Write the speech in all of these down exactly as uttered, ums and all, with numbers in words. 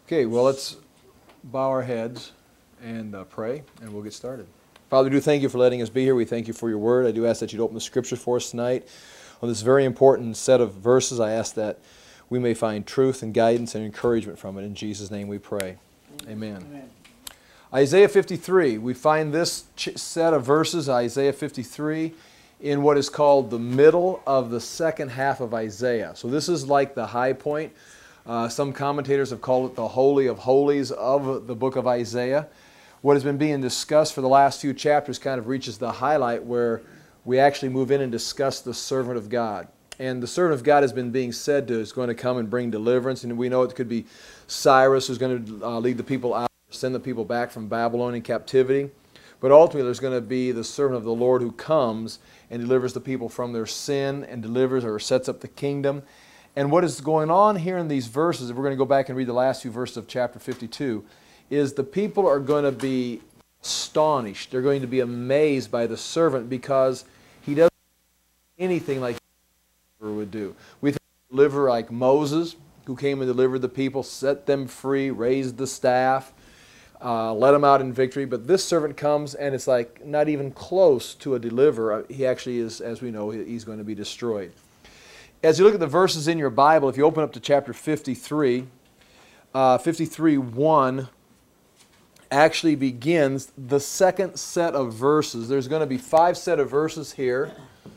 Okay, well, let's bow our heads and uh, pray, and we'll get started. Father, we do thank you for letting us be here. We thank you for your word. I do ask that you'd open the scriptures for us tonight. On this very important set of verses, I ask that we may find truth and guidance and encouragement from it. In Jesus' name we pray. Amen. Amen. Isaiah fifty-three. We find this set of verses, Isaiah fifty-three, in what is called the middle of the second half of Isaiah. So this is like the high point. Uh, some commentators have called it the Holy of Holies of the book of Isaiah. What has been being discussed for the last few chapters kind of reaches the highlight where we actually move in and discuss the servant of God. And the servant of God has been being said to is going to come and bring deliverance. And we know it could be Cyrus who's going to uh, lead the people out, send the people back from Babylon in captivity. But ultimately there's going to be the servant of the Lord who comes and delivers the people from their sin and delivers or sets up the kingdom. And what is going on here in these verses, if we're going to go back and read the last few verses of chapter fifty-two, is the people are going to be astonished. They're going to be amazed by the servant because he doesn't do anything like he would do. We think he deliver like Moses, who came and delivered the people, set them free, raised the staff, uh, let them out in victory. But this servant comes and it's like not even close to a deliverer. He actually is, as we know, he's going to be destroyed. As you look at the verses in your Bible, if you open up to chapter fifty-three, uh, fifty-three one actually begins the second set of verses. There's going to be five set of verses here.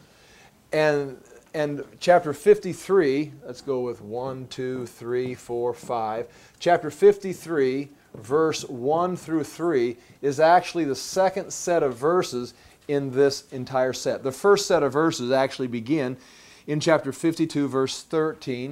And, and chapter fifty-three, let's go with one, two, three, four, five. Chapter fifty-three, verse one through three, is actually the second set of verses in this entire set. The first set of verses actually begin in chapter fifty-two, verse thirteen,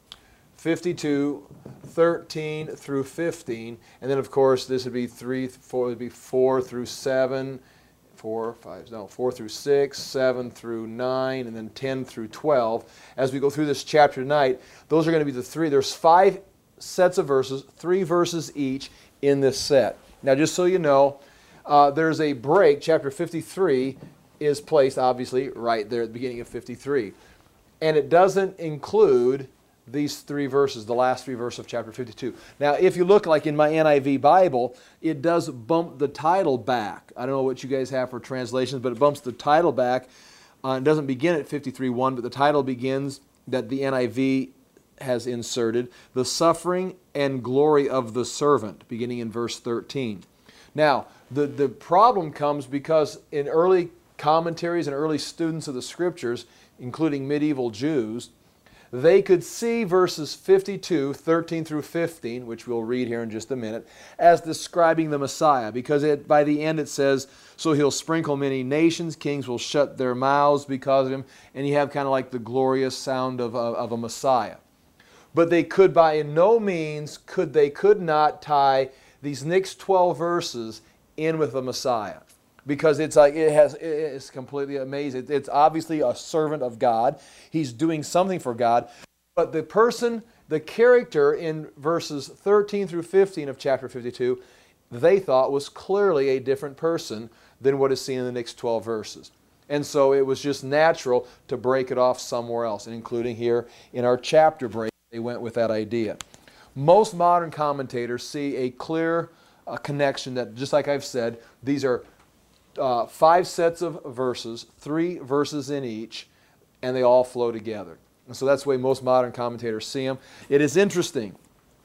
fifty-two, thirteen through fifteen, and then of course this would be three, four, would be four through seven, four, five, no, four through six, seven through nine, and then ten through twelve. As we go through this chapter tonight, those are going to be the three. There's five sets of verses, three verses each in this set. Now, just so you know, uh, there's a break. Chapter fifty-three is placed obviously right there at the beginning of fifty-three. And it doesn't include these three verses, the last three verses of chapter fifty-two. Now, if you look like in my N I V Bible, it does bump the title back. I don't know what you guys have for translations, but it bumps the title back. Uh, it doesn't begin at fifty-three one, but the title begins that the N I V has inserted, the suffering and glory of the servant, beginning in verse thirteen. Now, the, the problem comes because in early commentaries and early students of the Scriptures, including medieval Jews, they could see verses fifty-two, thirteen through fifteen, which we'll read here in just a minute, as describing the Messiah, because it, by the end it says, so he'll sprinkle many nations, kings will shut their mouths because of him, and you have kind of like the glorious sound of, of, of a Messiah. But they could by no means, could they could not tie these next twelve verses in with the Messiah. Because it's like it has, it's completely amazing. It's obviously a servant of God. He's doing something for God. But the person, the character in verses thirteen through fifteen of chapter fifty-two, they thought was clearly a different person than what is seen in the next twelve verses. And so it was just natural to break it off somewhere else, and including here in our chapter break, they went with that idea. Most modern commentators see a clear uh, connection that, just like I've said, these are Uh, five sets of verses, three verses in each, and they all flow together. And so that's the way most modern commentators see them. It is interesting,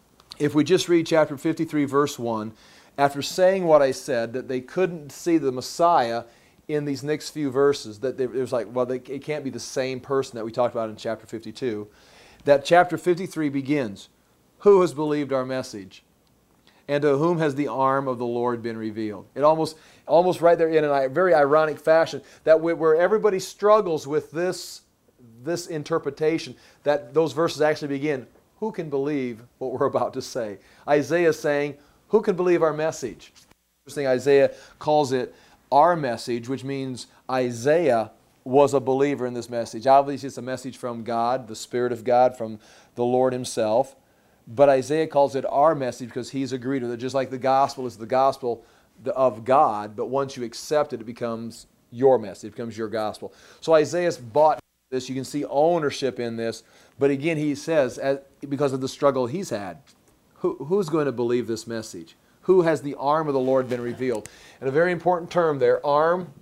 if we just read chapter fifty-three, verse one, after saying what I said, that they couldn't see the Messiah in these next few verses, that it was like, well, they, it can't be the same person that we talked about in chapter fifty-two, that chapter fifty-three begins, who has believed our message? And to whom has the arm of the Lord been revealed? It almost, almost right there in a very ironic fashion, that where everybody struggles with this, this interpretation, that those verses actually begin, who can believe what we're about to say? Isaiah is saying, who can believe our message? Interesting, Isaiah calls it our message, which means Isaiah was a believer in this message. Obviously, it's a message from God, the Spirit of God, from the Lord Himself. But Isaiah calls it our message because he's agreed with it. Just like the gospel is the gospel of God, but once you accept it, it becomes your message. It becomes your gospel. So Isaiah's bought this. You can see ownership in this. But again, he says, as, because of the struggle he's had, Who, who's going to believe this message? Who has the arm of the Lord been revealed? And a very important term there, arm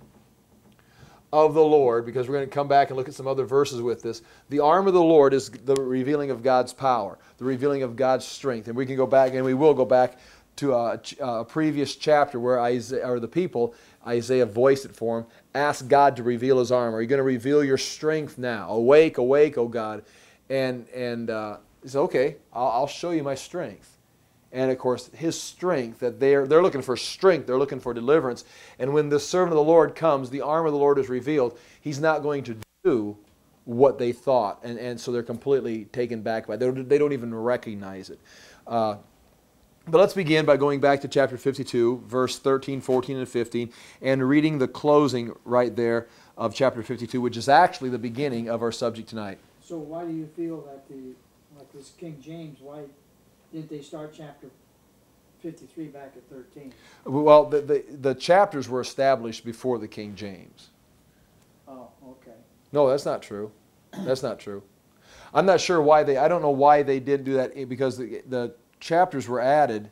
of the Lord, because we're going to come back and look at some other verses with this. The arm of the Lord is the revealing of God's power, the revealing of God's strength. And we can go back, and we will go back to a, a previous chapter where Isaiah, or the people, Isaiah voiced it for him, asked God to reveal His arm. Are you going to reveal your strength now? Awake, awake, O God. And, and uh, he said, okay, I'll, I'll show you my strength. And of course, His strength, that they're, they're looking for strength, they're looking for deliverance. And when the servant of the Lord comes, the arm of the Lord is revealed. He's not going to do what they thought. And, and so they're completely taken back by it. They don't, they don't even recognize it. Uh, but let's begin by going back to chapter fifty-two, verse thirteen, fourteen, and fifteen, and reading the closing right there of chapter fifty-two, which is actually the beginning of our subject tonight. So why do you feel that the, like this King James, why didn't they start chapter fifty-three back at thirteen? Well, the, the, the chapters were established before the King James. Oh, okay. No, that's not true. That's not true. I'm not sure why they, I don't know why they did do that, because the, the chapters were added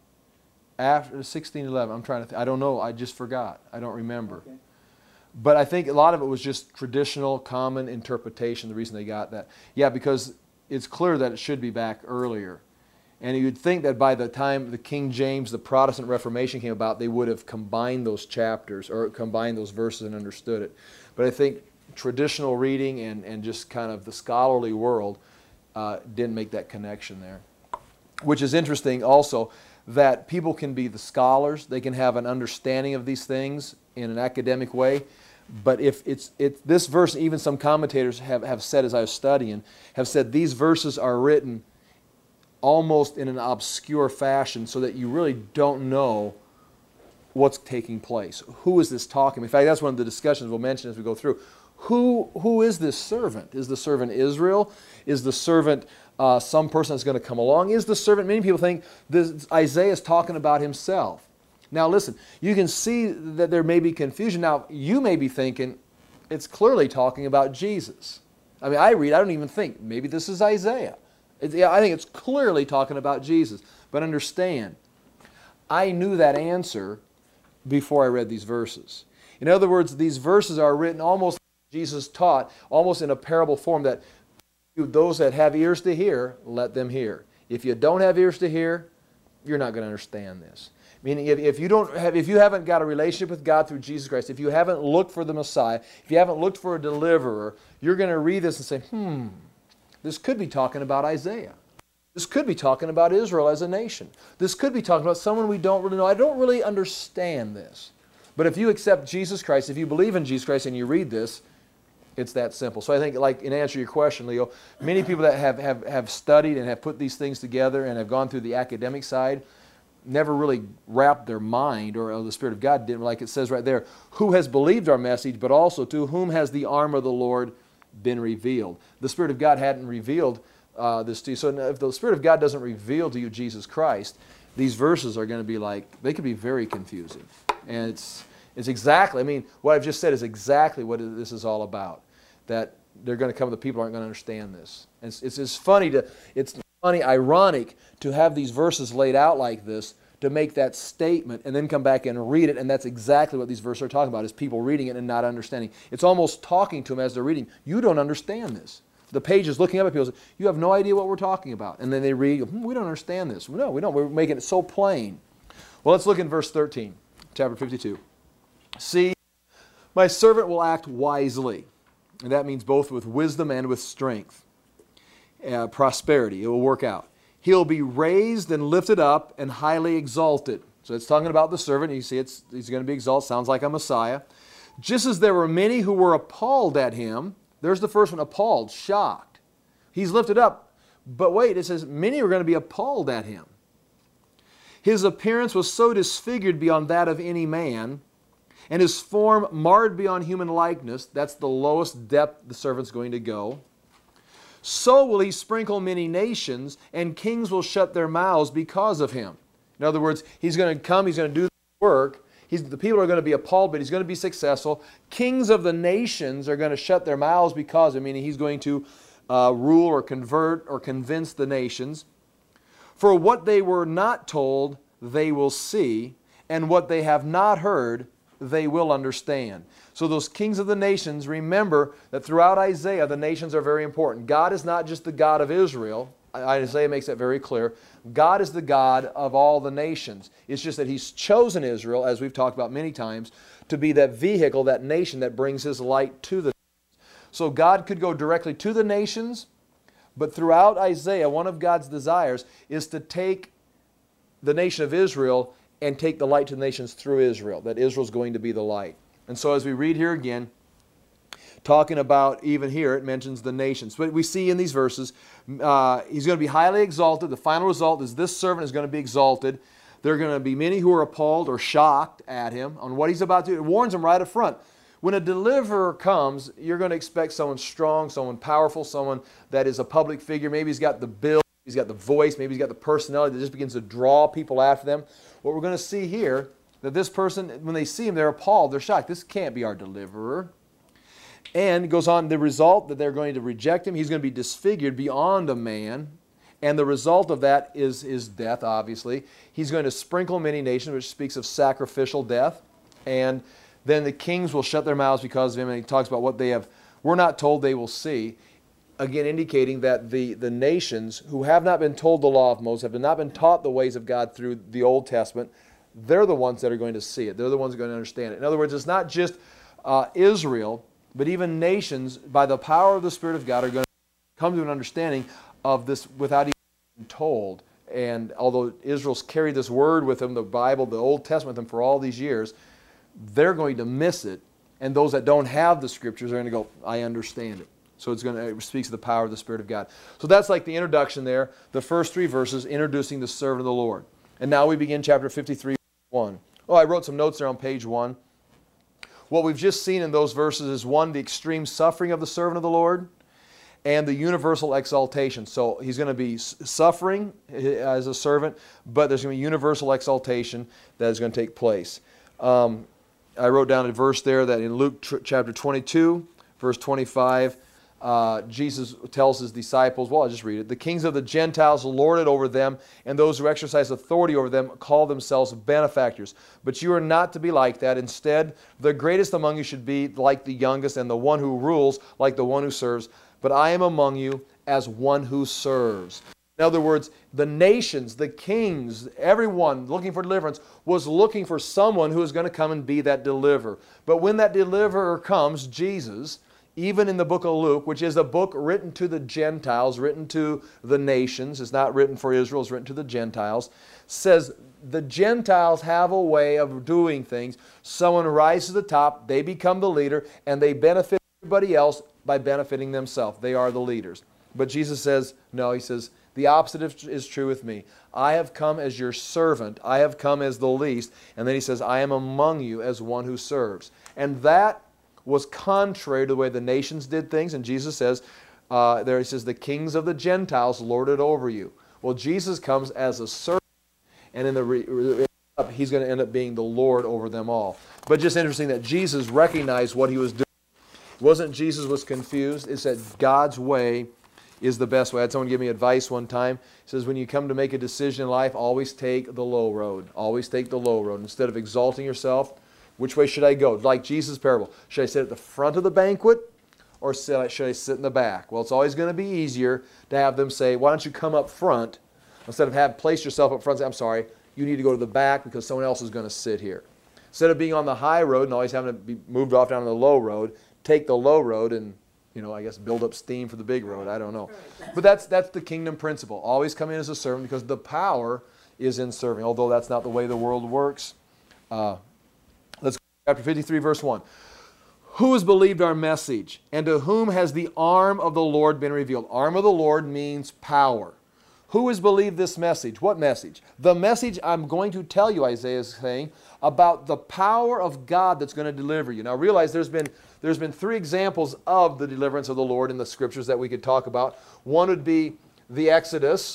after sixteen eleven. I'm trying to, th- I don't know, I just forgot. I don't remember. Okay. But I think a lot of it was just traditional, common interpretation, the reason they got that. Yeah, because it's clear that it should be back earlier. And you'd think that by the time the King James, the Protestant Reformation came about, they would have combined those chapters or combined those verses and understood it. But I think traditional reading and, and just kind of the scholarly world uh, didn't make that connection there. Which is interesting also, that people can be the scholars, they can have an understanding of these things in an academic way, but if it's, it's this verse, even some commentators have, have said, as I was studying, have said these verses are written almost in an obscure fashion so that you really don't know what's taking place. Who is this talking? In fact, that's one of the discussions we'll mention as we go through. Who, who is this servant? Is the servant Israel? Is the servant uh, some person that's going to come along? Is the servant, many people think this, Isaiah is talking about himself. Now listen, you can see that there may be confusion. Now you may be thinking it's clearly talking about Jesus. I mean, I read, I don't even think, maybe this is Isaiah. It, yeah, I think it's clearly talking about Jesus. But understand, I knew that answer before I read these verses. In other words, these verses are written almost like Jesus taught, almost in a parable form, that those that have ears to hear, let them hear. If you don't have ears to hear, you're not going to understand this. Meaning, if, if you don't have, if you haven't got a relationship with God through Jesus Christ, if you haven't looked for the Messiah, if you haven't looked for a deliverer, you're going to read this and say, hmm, this could be talking about Isaiah. This could be talking about Israel as a nation. This could be talking about someone we don't really know. I don't really understand this. But if you accept Jesus Christ, if you believe in Jesus Christ and you read this, it's that simple. So I think, like in answer to your question, Leo, many people that have, have, have studied and have put these things together and have gone through the academic side never really wrapped their mind, or the Spirit of God didn't, like it says right there, who has believed our message, but also to whom has the arm of the Lord been revealed. The Spirit of God hadn't revealed uh, this to you. So if the Spirit of God doesn't reveal to you Jesus Christ, these verses are going to be like, they could be very confusing. And it's, it's exactly, I mean, what I've just said is exactly what this is all about. That they're going to come, the people aren't going to understand this. And it's, it's, it's funny to, it's funny, ironic to have these verses laid out like this, to make that statement and then come back and read it, and that's exactly what these verses are talking about, is people reading it and not understanding. It's almost talking to them as they're reading. You don't understand this. The page is looking up at people and says, you have no idea what we're talking about. And then they read, hmm, we don't understand this. No, we don't. We're making it so plain. Well, let's look in verse thirteen, chapter fifty-two. See, my servant will act wisely. And that means both with wisdom and with strength. Uh, prosperity, it will work out. He'll be raised and lifted up and highly exalted. So it's talking about the servant. You see, it's, he's going to be exalted. Sounds like a Messiah. Just as there were many who were appalled at him. There's the first one, appalled, shocked. He's lifted up. But wait, it says many were going to be appalled at him. His appearance was so disfigured beyond that of any man, and his form marred beyond human likeness. That's the lowest depth the servant's going to go. So will he sprinkle many nations, and kings will shut their mouths because of him. In other words, he's going to come, he's going to do the work. He's, the people are going to be appalled, but he's going to be successful. Kings of the nations are going to shut their mouths because of him, meaning he's going to uh, rule or convert or convince the nations. For what they were not told, they will see, and what they have not heard, they will understand. So those kings of the nations, remember that throughout Isaiah, the nations are very important. God is not just the God of Israel. Isaiah makes that very clear. God is the God of all the nations. It's just that He's chosen Israel, as we've talked about many times, to be that vehicle, that nation that brings His light to the nations. So God could go directly to the nations, but throughout Isaiah, one of God's desires is to take the nation of Israel and take the light to the nations through Israel, that Israel's going to be the light. And so as we read here again, talking about, even here, it mentions the nations. But we see in these verses, uh, He's going to be highly exalted. The final result is this servant is going to be exalted. There are going to be many who are appalled or shocked at Him on what He's about to do. It warns them right up front. When a deliverer comes, you're going to expect someone strong, someone powerful, someone that is a public figure. Maybe he's got the build, he's got the voice, maybe he's got the personality that just begins to draw people after them. What we're going to see here, that this person, when they see Him, they're appalled, they're shocked. This can't be our deliverer. And it goes on, the result that they're going to reject Him, He's going to be disfigured beyond a man. And the result of that is His death, obviously. He's going to sprinkle many nations, which speaks of sacrificial death. And then the kings will shut their mouths because of Him. And He talks about what they have, we're not told, they will see. Again, indicating that the, the nations who have not been told the law of Moses, have not been taught the ways of God through the Old Testament, they're the ones that are going to see it. They're the ones that are going to understand it. In other words, it's not just uh, Israel, but even nations, by the power of the Spirit of God, are going to come to an understanding of this without even being told. And although Israel's carried this word with them, the Bible, the Old Testament, with them for all these years, they're going to miss it. And those that don't have the Scriptures are going to go, I understand it. So it's going to, it speaks of the power of the Spirit of God. So that's like the introduction there, the first three verses introducing the servant of the Lord. And now we begin chapter fifty-three, one. Oh, I wrote some notes there on page one. What we've just seen in those verses is, one, the extreme suffering of the servant of the Lord, and the universal exaltation. So He's going to be suffering as a servant, but there's going to be universal exaltation that is going to take place. Um, I wrote down a verse there that in Luke chapter twenty-two, verse twenty-five, uh, Jesus tells His disciples, well, I'll just read it. The kings of the Gentiles lord it over them, and those who exercise authority over them call themselves benefactors. But you are not to be like that. Instead, the greatest among you should be like the youngest, and the one who rules like the one who serves. But I am among you as one who serves. In other words, the nations, the kings, everyone looking for deliverance was looking for someone who is going to come and be that deliverer. But when that deliverer comes, Jesus, even in the book of Luke, which is a book written to the Gentiles, written to the nations, it's not written for Israel, it's written to the Gentiles, says the Gentiles have a way of doing things. Someone rises to the top, they become the leader, and they benefit everybody else by benefiting themselves. They are the leaders. But Jesus says, no, He says, the opposite is true with me. I have come as your servant. I have come as the least. And then He says, I am among you as one who serves. And that was contrary to the way the nations did things. And Jesus says, uh, there He says, the kings of the Gentiles lord it over you. Well, Jesus comes as a servant. And in the re- He's going to end up being the Lord over them all. But just interesting that Jesus recognized what He was doing. It wasn't Jesus was confused. It's that God's way is the best way. I had someone give me advice one time. He says, when you come to make a decision in life, always take the low road. Always take the low road. Instead of exalting yourself, which way should I go? Like Jesus' parable. Should I sit at the front of the banquet or should I sit in the back? Well, it's always going to be easier to have them say, why don't you come up front? Instead of have place yourself up front and say, I'm sorry, you need to go to the back because someone else is going to sit here. Instead of being on the high road and always having to be moved off down to the low road, take the low road and, you know, I guess build up steam for the big road. I don't know. But that's that's the kingdom principle. Always come in as a servant because the power is in serving, although that's not the way the world works. Uh, let's go to chapter fifty-three, verse one. Who has believed our message, and to whom has the arm of the Lord been revealed? Arm of the Lord means power. Who has believed this message? What message? The message I'm going to tell you, Isaiah is saying, about the power of God that's going to deliver you. Now realize there's been, there's been three examples of the deliverance of the Lord in the Scriptures that we could talk about. One would be the Exodus.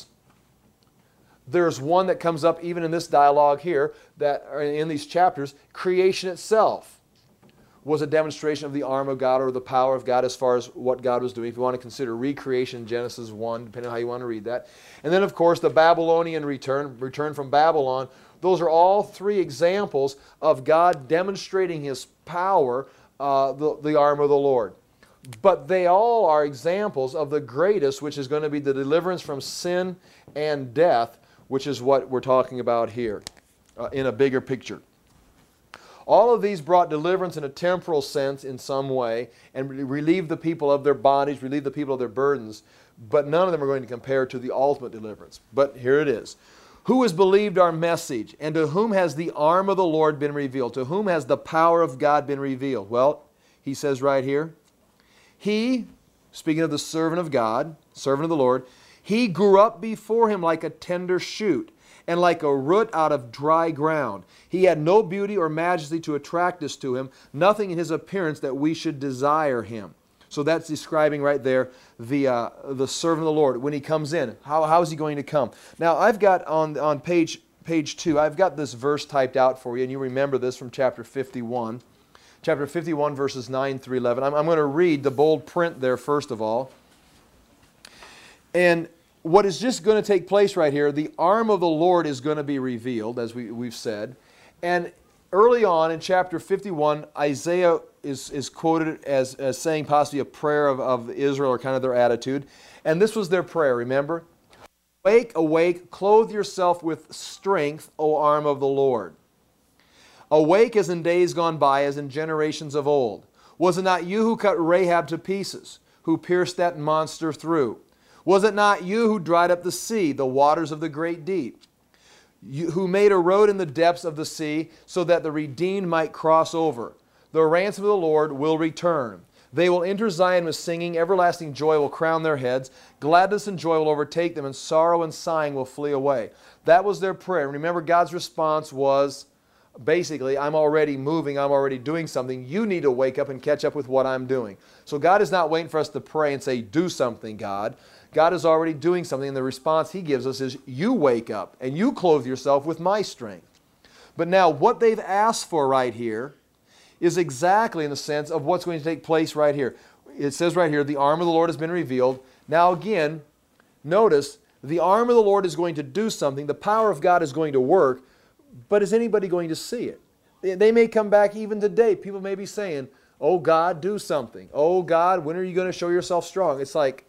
There's one that comes up even in this dialogue here, that in these chapters, creation itself. was a demonstration of the arm of God or the power of God as far as what God was doing. If you want to consider recreation, Genesis one, depending on how you want to read that. And then, of course, the Babylonian return, return from Babylon. Those are all three examples of God demonstrating His power, uh, the, the arm of the Lord. But they all are examples of the greatest, which is going to be the deliverance from sin and death, which is what we're talking about here uh, in a bigger picture. All of these brought deliverance in a temporal sense in some way and relieved the people of their bodies, relieved the people of their burdens, but none of them are going to compare to the ultimate deliverance. But here it is. Who has believed our message, and to whom has the arm of the Lord been revealed? To whom has the power of God been revealed? Well, he says right here, He, speaking of the servant of God, servant of the Lord, he grew up before him like a tender shoot, and like a root out of dry ground. He had no beauty or majesty to attract us to him, nothing in his appearance that we should desire him. So that's describing right there the, uh, the servant of the Lord. When he comes in, how, how is he going to come? Now, I've got on, on page, page two, I've got this verse typed out for you, and you remember this from chapter fifty-one. Chapter fifty-one, verses nine through eleven. I'm, I'm going to read the bold print there first of all. And what is just going to take place right here, the arm of the Lord is going to be revealed, as we, we've said. And early on in chapter fifty-one, Isaiah is, is quoted as, as saying possibly a prayer of, of Israel, or kind of their attitude. And this was their prayer, remember? Awake, awake, clothe yourself with strength, O arm of the Lord. Awake as in days gone by, as in generations of old. Was it not you who cut Rahab to pieces, who pierced that monster through? Was it not you who dried up the sea, the waters of the great deep? You, who made a road in the depths of the sea, so that the redeemed might cross over? The ransom of the Lord will return. They will enter Zion with singing. Everlasting joy will crown their heads. Gladness and joy will overtake them, and sorrow and sighing will flee away. That was their prayer. Remember, God's response was, basically, I'm already moving, I'm already doing something. You need to wake up and catch up with what I'm doing. So God is not waiting for us to pray and say, do something, God. God is already doing something, and the response He gives us is, you wake up and you clothe yourself with my strength. But now, what they've asked for right here is exactly in the sense of what's going to take place right here. It says right here, the arm of the Lord has been revealed. Now again, notice, the arm of the Lord is going to do something. The power of God is going to work. But is anybody going to see it? They may come back even today. People may be saying, oh God, do something. Oh God, when are you going to show yourself strong? It's like,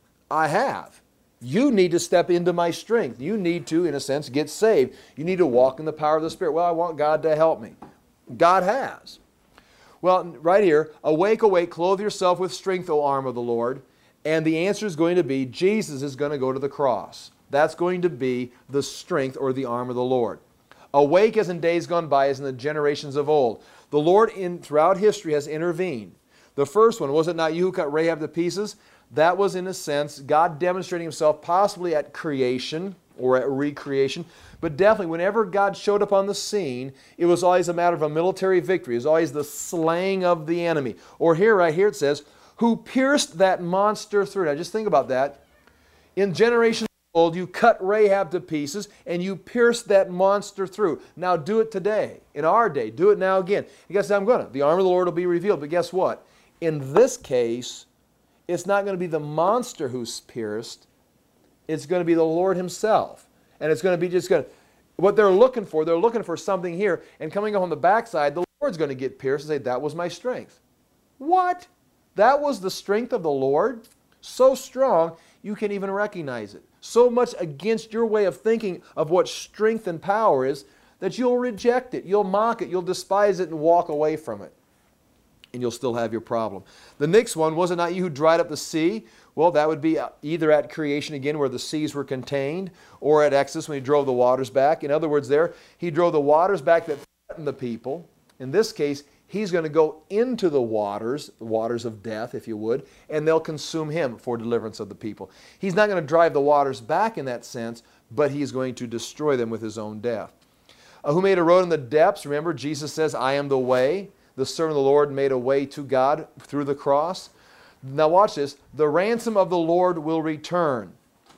I have. You need to step into my strength. You need to, in a sense, get saved. You need to walk in the power of the Spirit. Well, I want God to help me. God has. Well, right here, awake, awake, clothe yourself with strength, O arm of the Lord. And the answer is going to be, Jesus is going to go to the cross. That's going to be the strength or the arm of the Lord. Awake as in days gone by, as in the generations of old. The Lord in throughout history has intervened. The first one, was it not you who cut Rahab to pieces? That was, in a sense, God demonstrating Himself possibly at creation or at recreation. But definitely, whenever God showed up on the scene, it was always a matter of a military victory. It was always the slaying of the enemy. Or here, right here, it says, who pierced that monster through. Now, just think about that. In generations old, you cut Rahab to pieces and you pierced that monster through. Now do it today, in our day. Do it now again. You guys say, I'm going to. The arm of the Lord will be revealed. But guess what? In this case, it's not going to be the monster who's pierced. It's going to be the Lord Himself. And it's going to be just going to, what they're looking for, they're looking for something here. And coming up on the backside, the Lord's going to get pierced and say, that was my strength. What? That was the strength of the Lord? So strong, you can't even recognize it. So much against your way of thinking of what strength and power is that you'll reject it, you'll mock it, you'll despise it and walk away from it. And you'll still have your problem. The next one, was it not you who dried up the sea? Well, that would be either at creation again where the seas were contained, or at Exodus when He drove the waters back. In other words there, He drove the waters back that threatened the people. In this case, He's going to go into the waters, the waters of death, if you would, and they'll consume Him for deliverance of the people. He's not going to drive the waters back in that sense, but He's going to destroy them with His own death. Uh, who made a road in the depths? Remember, Jesus says, I am the way. The servant of the Lord made a way to God through the cross. Now watch this. The ransom of the Lord will return.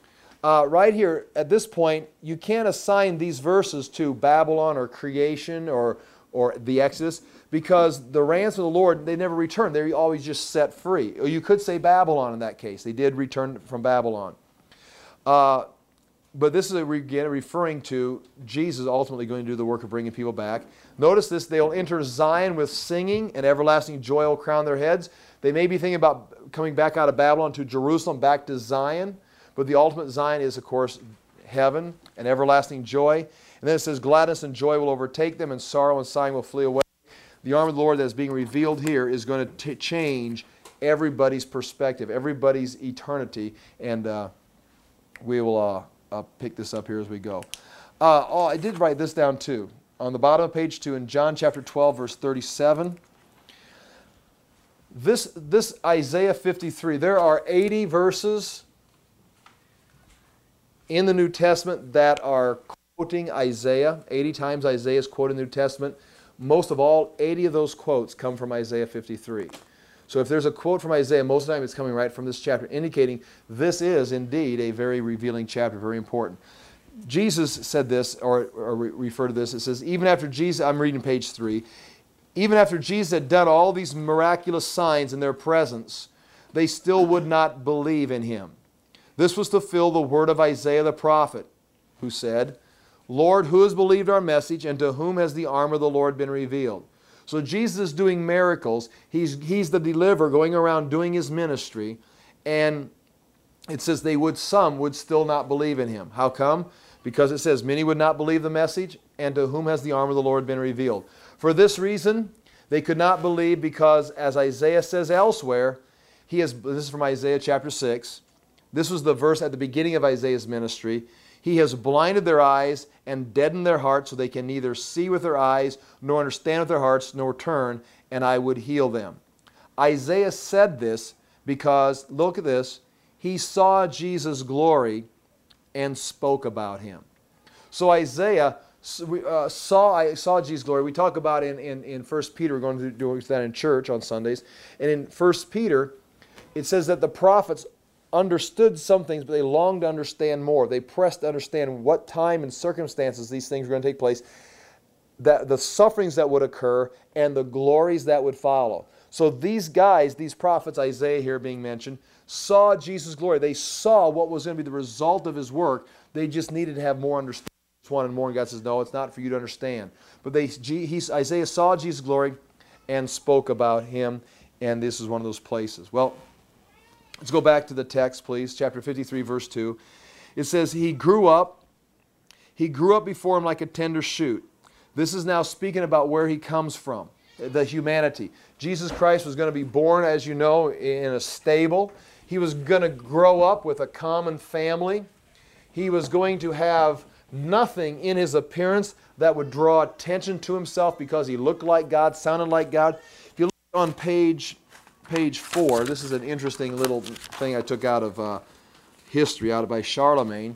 Uh, right here, at this point, you can't assign these verses to Babylon or creation or, or the Exodus, because the ransom of the Lord, they never returned. They're always just set free. Or you could say Babylon in that case. They did return from Babylon. Uh, but this is again referring to Jesus ultimately going to do the work of bringing people back. Notice this, they'll enter Zion with singing, and everlasting joy will crown their heads. They may be thinking about coming back out of Babylon to Jerusalem, back to Zion. But the ultimate Zion is, of course, heaven and everlasting joy. And then it says, gladness and joy will overtake them, and sorrow and sighing will flee away. The arm of the Lord that is being revealed here is going to change everybody's perspective, everybody's eternity. And uh, we will uh, uh, pick this up here as we go. Uh, oh, I did write this down too. On the bottom of page two, in John chapter twelve, verse thirty-seven. This, this Isaiah fifty-three, there are eighty verses in the New Testament that are quoting Isaiah. eighty times Isaiah is quoted in the New Testament. Most of all, eighty of those quotes come from Isaiah fifty-three. So if there's a quote from Isaiah, most of the time it's coming right from this chapter, indicating this is indeed a very revealing chapter, very important. Jesus said this, or, or re referred to this, it says, even after Jesus, I'm reading page three, even after Jesus had done all these miraculous signs in their presence, they still would not believe in him. This was to fill the word of Isaiah the prophet, who said, Lord, who has believed our message, and to whom has the arm of the Lord been revealed? So Jesus is doing miracles. He's, he's the deliverer going around doing his ministry. And it says they would, some would still not believe in him. How come? Because it says many would not believe the message, and to whom has the arm of the Lord been revealed? For this reason, they could not believe because, as Isaiah says elsewhere, he has, this is from Isaiah chapter six, this was the verse at the beginning of Isaiah's ministry, he has blinded their eyes and deadened their hearts so they can neither see with their eyes nor understand with their hearts nor turn, and I would heal them. Isaiah said this because, look at this, he saw Jesus' glory and spoke about him. So Isaiah uh, saw, saw Jesus' glory. We talk about in, in, in First Peter, we're going to do that in church on Sundays, and in First Peter, it says that the prophets understood some things, but they longed to understand more. They pressed to understand what time and circumstances these things were going to take place, that the sufferings that would occur, and the glories that would follow. So these guys, these prophets, Isaiah here being mentioned, saw Jesus' glory. They saw what was going to be the result of his work. They just needed to have more understanding. One and more, and God says, no, it's not for you to understand. But they, he, Isaiah saw Jesus' glory and spoke about him, and this is one of those places. Well, let's go back to the text, please. Chapter fifty-three, verse two. It says, he grew up. He grew up before him like a tender shoot. This is now speaking about where he comes from, the humanity. Jesus Christ was going to be born, as you know, in a stable. He was going to grow up with a common family. He was going to have nothing in his appearance that would draw attention to himself because he looked like God, sounded like God. If you look on page... Page four, this is an interesting little thing I took out of uh, history, out of by Charlemagne,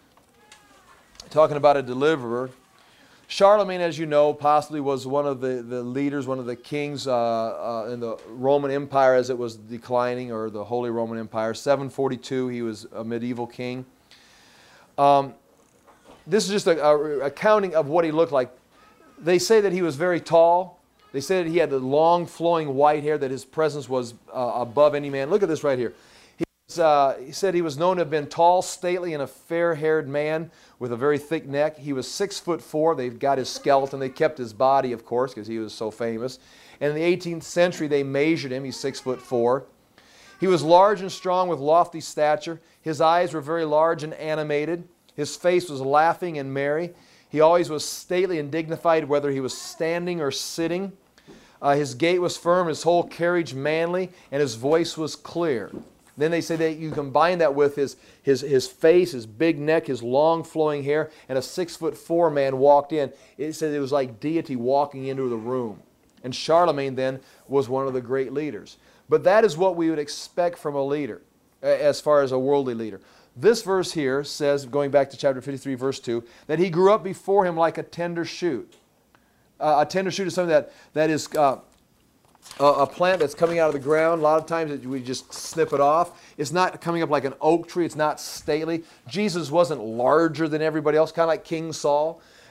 talking about a deliverer. Charlemagne, as you know, possibly was one of the, the leaders, one of the kings uh, uh, in the Roman Empire as it was declining, or the Holy Roman Empire. seven forty-two, he was a medieval king. Um, this is just a, a accounting of what he looked like. They say that he was very tall. They said that he had the long flowing white hair, that his presence was uh, above any man. Look at this right here. He, was, uh, he said he was known to have been tall, stately, and a fair-haired man with a very thick neck. He was six foot four. They've got his skeleton. They kept his body, of course, because he was so famous. And in the eighteenth century, they measured him. He's six foot four. He was large and strong with lofty stature. His eyes were very large and animated. His face was laughing and merry. He always was stately and dignified, whether he was standing or sitting. Uh, his gait was firm, his whole carriage manly, and his voice was clear. Then they say that you combine that with his, his, his face, his big neck, his long flowing hair, and a six foot four man walked in. It said it was like deity walking into the room. And Charlemagne then was one of the great leaders. But that is what we would expect from a leader, as far as a worldly leader. This verse here says, going back to chapter fifty-three, verse two, that he grew up before him like a tender shoot. Uh, a tender shoot is something that, that is uh, a, a plant that's coming out of the ground. A lot of times it, we just snip it off. It's not coming up like an oak tree. It's not stately. Jesus wasn't larger than everybody else, kind of like King Saul.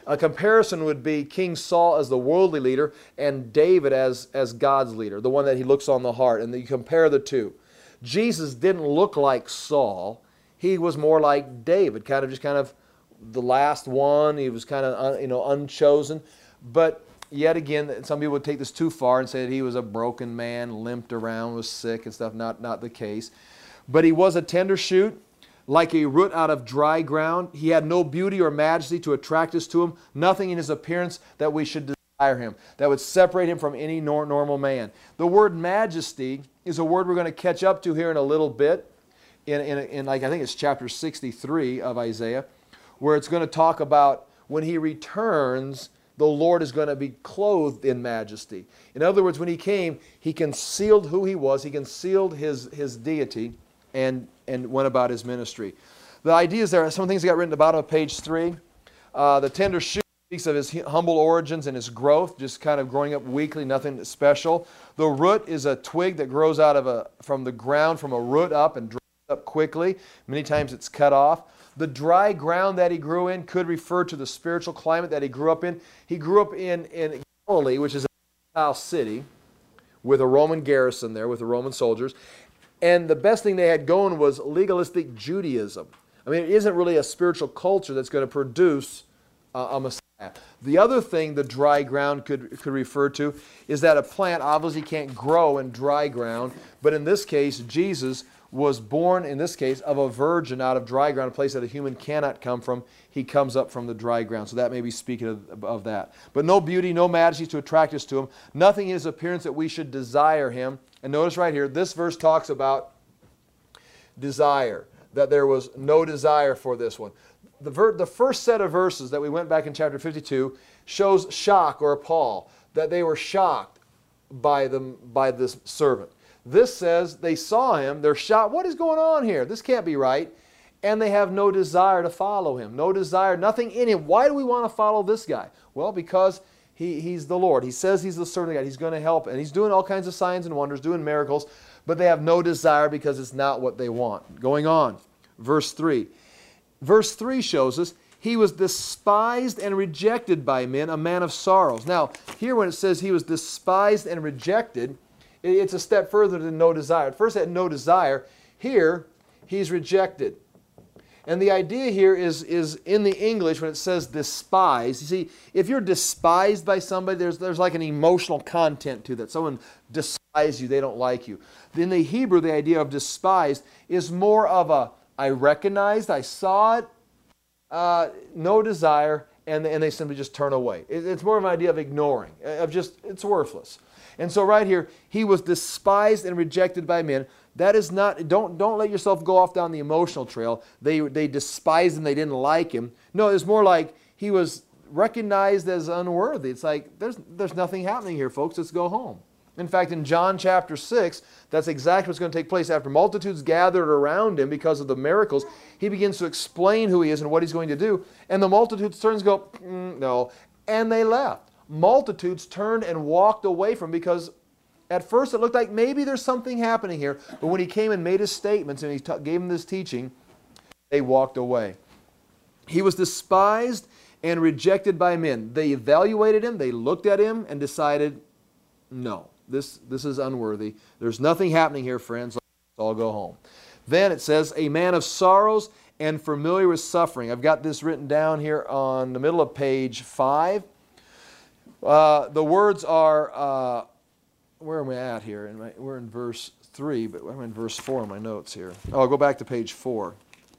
A comparison would be King Saul as the worldly leader and David as, as God's leader, the one that he looks on the heart. And you compare the two. Jesus didn't look like Saul. He was more like David, kind of just kind of the last one. He was kind of, you know, unchosen. But yet again, some people would take this too far and say that he was a broken man, limped around, was sick and stuff. Not, not the case. But he was a tender shoot, like a root out of dry ground. He had no beauty or majesty to attract us to him, nothing in his appearance that we should desire him, that would separate him from any nor- normal man. The word majesty is a word we're going to catch up to here in a little bit, in, in, in like I think it's chapter sixty-three of Isaiah, where it's going to talk about when he returns, the Lord is going to be clothed in majesty. In other words, when he came, he concealed who he was, he concealed his, his deity, and, and went about his ministry. The ideas there, some things that got written at the bottom of page three. Uh, the tender shoot speaks of his humble origins and his growth, just kind of growing up weakly, nothing special. The root is a twig that grows out of a from the ground, from a root up and dries up quickly. Many times it's cut off. The dry ground that he grew in could refer to the spiritual climate that he grew up in. He grew up in, in Galilee, which is a Gentile city, with a Roman garrison there, with the Roman soldiers. And the best thing they had going was legalistic Judaism. I mean, it isn't really a spiritual culture that's going to produce uh, a Messiah. The other thing the dry ground could, could refer to is that a plant obviously can't grow in dry ground, but in this case, Jesus was born, in this case, of a virgin out of dry ground, a place that a human cannot come from. He comes up from the dry ground. So that may be speaking of, of that. But no beauty, no majesty to attract us to him. Nothing in his appearance that we should desire him. And notice right here, this verse talks about desire, that there was no desire for this one. The, ver- the first set of verses that we went back in chapter fifty-two shows shock or appall, that they were shocked by, them, by this servant. This says they saw him, they're shocked. What is going on here? This can't be right. And they have no desire to follow him. No desire, nothing in him. Why do we want to follow this guy? Well, because he, he's the Lord. He says he's the servant of God. He's going to help. And he's doing all kinds of signs and wonders, doing miracles. But they have no desire because it's not what they want. Going on, verse three. Verse three shows us, he was despised and rejected by men, a man of sorrows. Now, here when it says he was despised and rejected, it's a step further than no desire. At first, it had no desire. Here, he's rejected. And the idea here is, is in the English, when it says despised, you see, if you're despised by somebody, there's, there's like an emotional content to that. Someone despises you, they don't like you. In the Hebrew, the idea of despised is more of a, I recognized, I saw it, uh, no desire, and, and they simply just turn away. It, it's more of an idea of ignoring, of just, it's worthless. And so right here, he was despised and rejected by men. That is not, don't, don't let yourself go off down the emotional trail. They, they despised him, they didn't like him. No, it's more like he was recognized as unworthy. It's like, there's, there's nothing happening here, folks. Let's go home. In fact, in John chapter six, that's exactly what's going to take place. After multitudes gathered around him because of the miracles, he begins to explain who he is and what he's going to do. And the multitudes turns and go, mm, no. And they left. Multitudes turned and walked away from him because at first it looked like maybe there's something happening here. But when he came and made his statements and he t- gave them this teaching, they walked away. He was despised and rejected by men. They evaluated him, they looked at him and decided, no, this, this is unworthy. There's nothing happening here, friends. Let's all go home. Then it says, a man of sorrows and familiar with suffering. I've got this written down here on the middle of page five. Uh, the words are, uh, where am I at here? In my, we're in verse three, but I'm in verse four in my notes here. Oh, I'll go back to page four.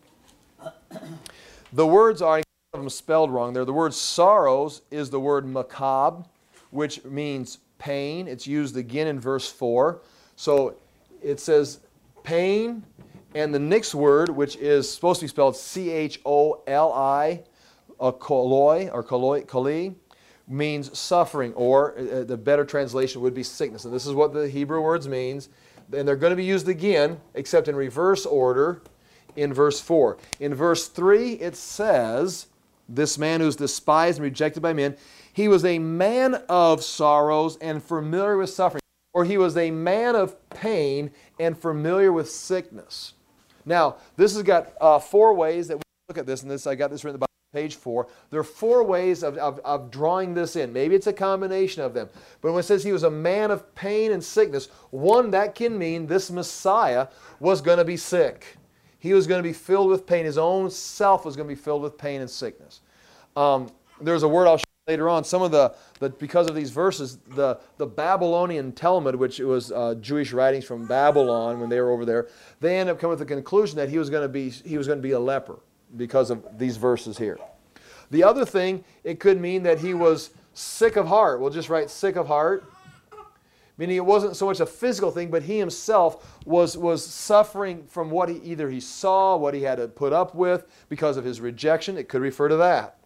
The words are, of them spelled wrong there. The word sorrows is the word makab, which means pain. It's used again in verse four. So it says pain, and the next word, which is supposed to be spelled C H O L I, a koloi, or koloi, koli, means suffering, or uh, the better translation would be sickness. And this is what the Hebrew words means. And they're going to be used again, except in reverse order, in verse four. In verse three, it says, this man who's despised and rejected by men, he was a man of sorrows and familiar with suffering. Or he was a man of pain and familiar with sickness. Now, this has got uh, four ways that we look at this, and this I got this written about page four. There are four ways of, of, of drawing this in. Maybe it's a combination of them. But when it says he was a man of pain and sickness, one, that can mean this Messiah was going to be sick. He was going to be filled with pain. His own self was going to be filled with pain and sickness. Um, there's a word I'll show you later on. Some of the, the because of these verses, the, the Babylonian Talmud, which was uh, Jewish writings from Babylon when they were over there, they end up coming to the conclusion that he was going to be he was going to be a leper because of these verses here. The other thing, it could mean that he was sick of heart. We'll just write sick of heart, meaning it wasn't so much a physical thing, but he himself was, was suffering from what he either he saw, what he had to put up with because of his rejection. It could refer to that.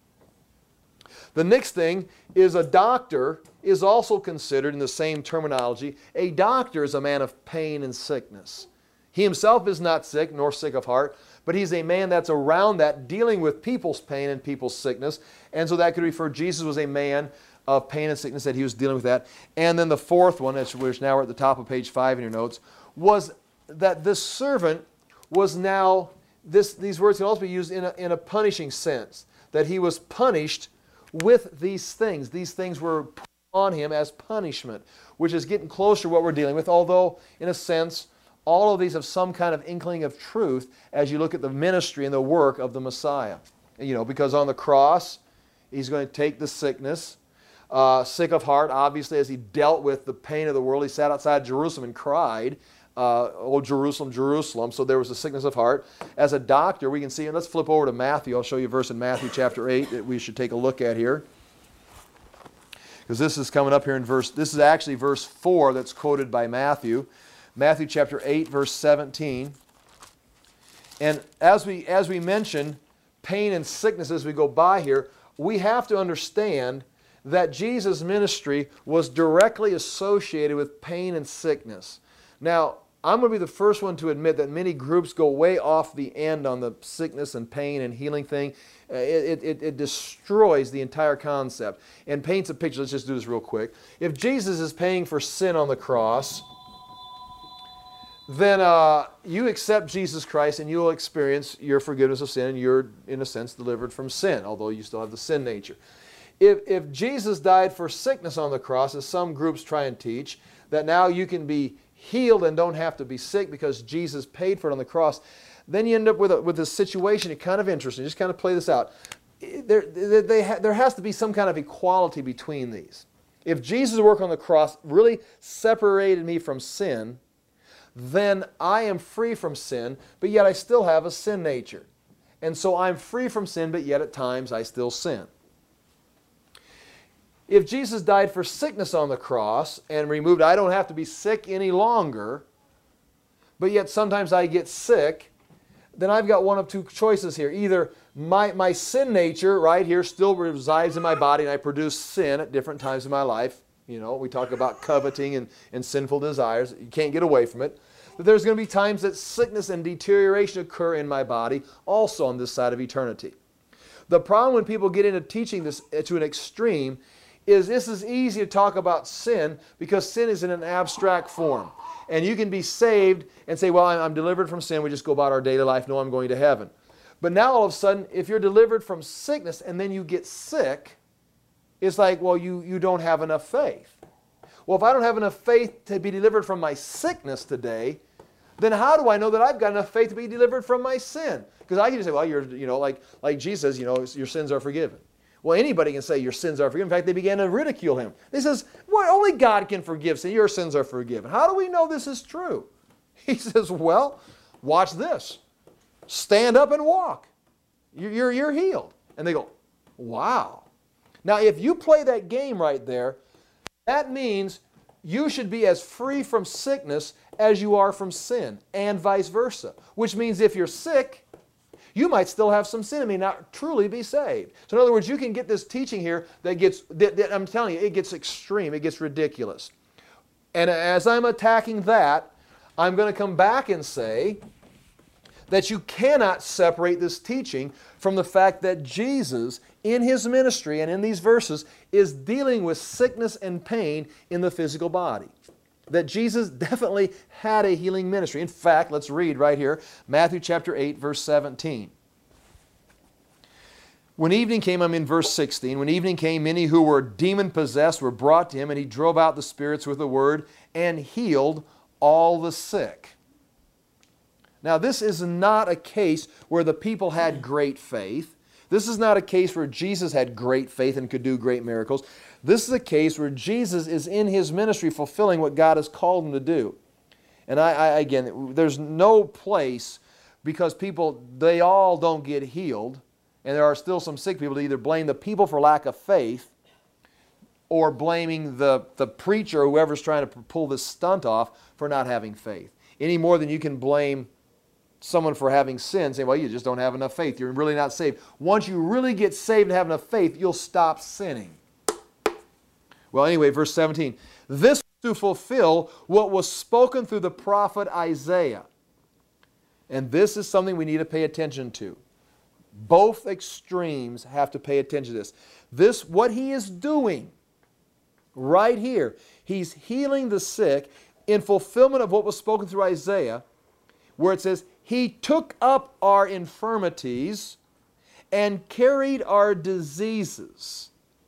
The next thing is a doctor is also considered in the same terminology. A doctor is a man of pain and sickness. He himself is not sick, nor sick of heart, but he's a man that's around that, dealing with people's pain and people's sickness. And so that could refer, Jesus was a man of pain and sickness, that he was dealing with that. And then the fourth one, which now we're at the top of page five in your notes, was that this servant was now, this, these words can also be used in a, in a punishing sense, that he was punished with these things. These things were put on him as punishment, which is getting closer to what we're dealing with, although in a sense, all of these have some kind of inkling of truth as you look at the ministry and the work of the Messiah. You know, because on the cross, he's going to take the sickness, uh, sick of heart, obviously, as he dealt with the pain of the world. He sat outside Jerusalem and cried, uh, oh, Jerusalem, Jerusalem. So there was a sickness of heart. As a doctor, we can see, and let's flip over to Matthew. I'll show you a verse in Matthew chapter eight that we should take a look at here. Because this is coming up here in verse, this is actually verse four that's quoted by Matthew. Matthew chapter eight, verse seventeen. And as we, as we mentioned, pain and sickness as we go by here, we have to understand that Jesus' ministry was directly associated with pain and sickness. Now, I'm going to be the first one to admit that many groups go way off the end on the sickness and pain and healing thing. Uh, It, it, it destroys the entire concept and paints a picture. Let's just do this real quick. If Jesus is paying for sin on the cross, then uh, you accept Jesus Christ and you'll experience your forgiveness of sin and you're, in a sense, delivered from sin, although you still have the sin nature. If, if Jesus died for sickness on the cross, as some groups try and teach, that now you can be healed and don't have to be sick because Jesus paid for it on the cross, then you end up with a, with a situation. It's kind of interesting. Just kind of play this out. There, they, they ha, there has to be some kind of equality between these. If Jesus' work on the cross really separated me from sin, then I am free from sin, but yet I still have a sin nature. And so I'm free from sin, but yet at times I still sin. If Jesus died for sickness on the cross and removed, I don't have to be sick any longer, but yet sometimes I get sick, then I've got one of two choices here. Either my, my sin nature right here still resides in my body and I produce sin at different times in my life. You know, we talk about coveting and, and sinful desires. You can't get away from it. But there's going to be times that sickness and deterioration occur in my body also on this side of eternity. The problem when people get into teaching this to an extreme is this is easy to talk about sin because sin is in an abstract form. And you can be saved and say, well, I'm delivered from sin. We just go about our daily life. No, I'm going to heaven. But now all of a sudden, if you're delivered from sickness and then you get sick, it's like, well, you, you don't have enough faith. Well, if I don't have enough faith to be delivered from my sickness today, then how do I know that I've got enough faith to be delivered from my sin? Because I can just say, well, you're, you know, like, like Jesus says, you know, your sins are forgiven. Well, anybody can say your sins are forgiven. In fact, they began to ridicule him. They says, well, only God can forgive sin. Your sins are forgiven. How do we know this is true? He says, well, watch this. Stand up and walk. You're, you're healed. And they go, wow. Now, if you play that game right there, that means you should be as free from sickness as you are from sin, and vice versa. Which means if you're sick, you might still have some sin and may not truly be saved. So in other words, you can get this teaching here that gets, that, that I'm telling you, it gets extreme, it gets ridiculous. And as I'm attacking that, I'm going to come back and say that you cannot separate this teaching from the fact that Jesus, in His ministry and in these verses, is dealing with sickness and pain in the physical body. That Jesus definitely had a healing ministry. In fact, let's read right here, Matthew chapter eight, verse seventeen. When evening came, I'm in verse sixteen, when evening came, many who were demon-possessed were brought to him, and he drove out the spirits with the word and healed all the sick. Now, this is not a case where the people had great faith. This is not a case where Jesus had great faith and could do great miracles. This is a case where Jesus is in his ministry fulfilling what God has called him to do. And I, I again, there's no place, because people, they all don't get healed, and there are still some sick people, to either blame the people for lack of faith or blaming the, the preacher or whoever's trying to pull this stunt off for not having faith. Any more than you can blame someone for having sin, saying, well, you just don't have enough faith. You're really not saved. Once you really get saved and have enough faith, you'll stop sinning. Well, anyway, verse seventeen. This to fulfill what was spoken through the prophet Isaiah. And this is something we need to pay attention to. Both extremes have to pay attention to this. This, what he is doing right here, he's healing the sick in fulfillment of what was spoken through Isaiah, where it says, he took up our infirmities and carried our diseases.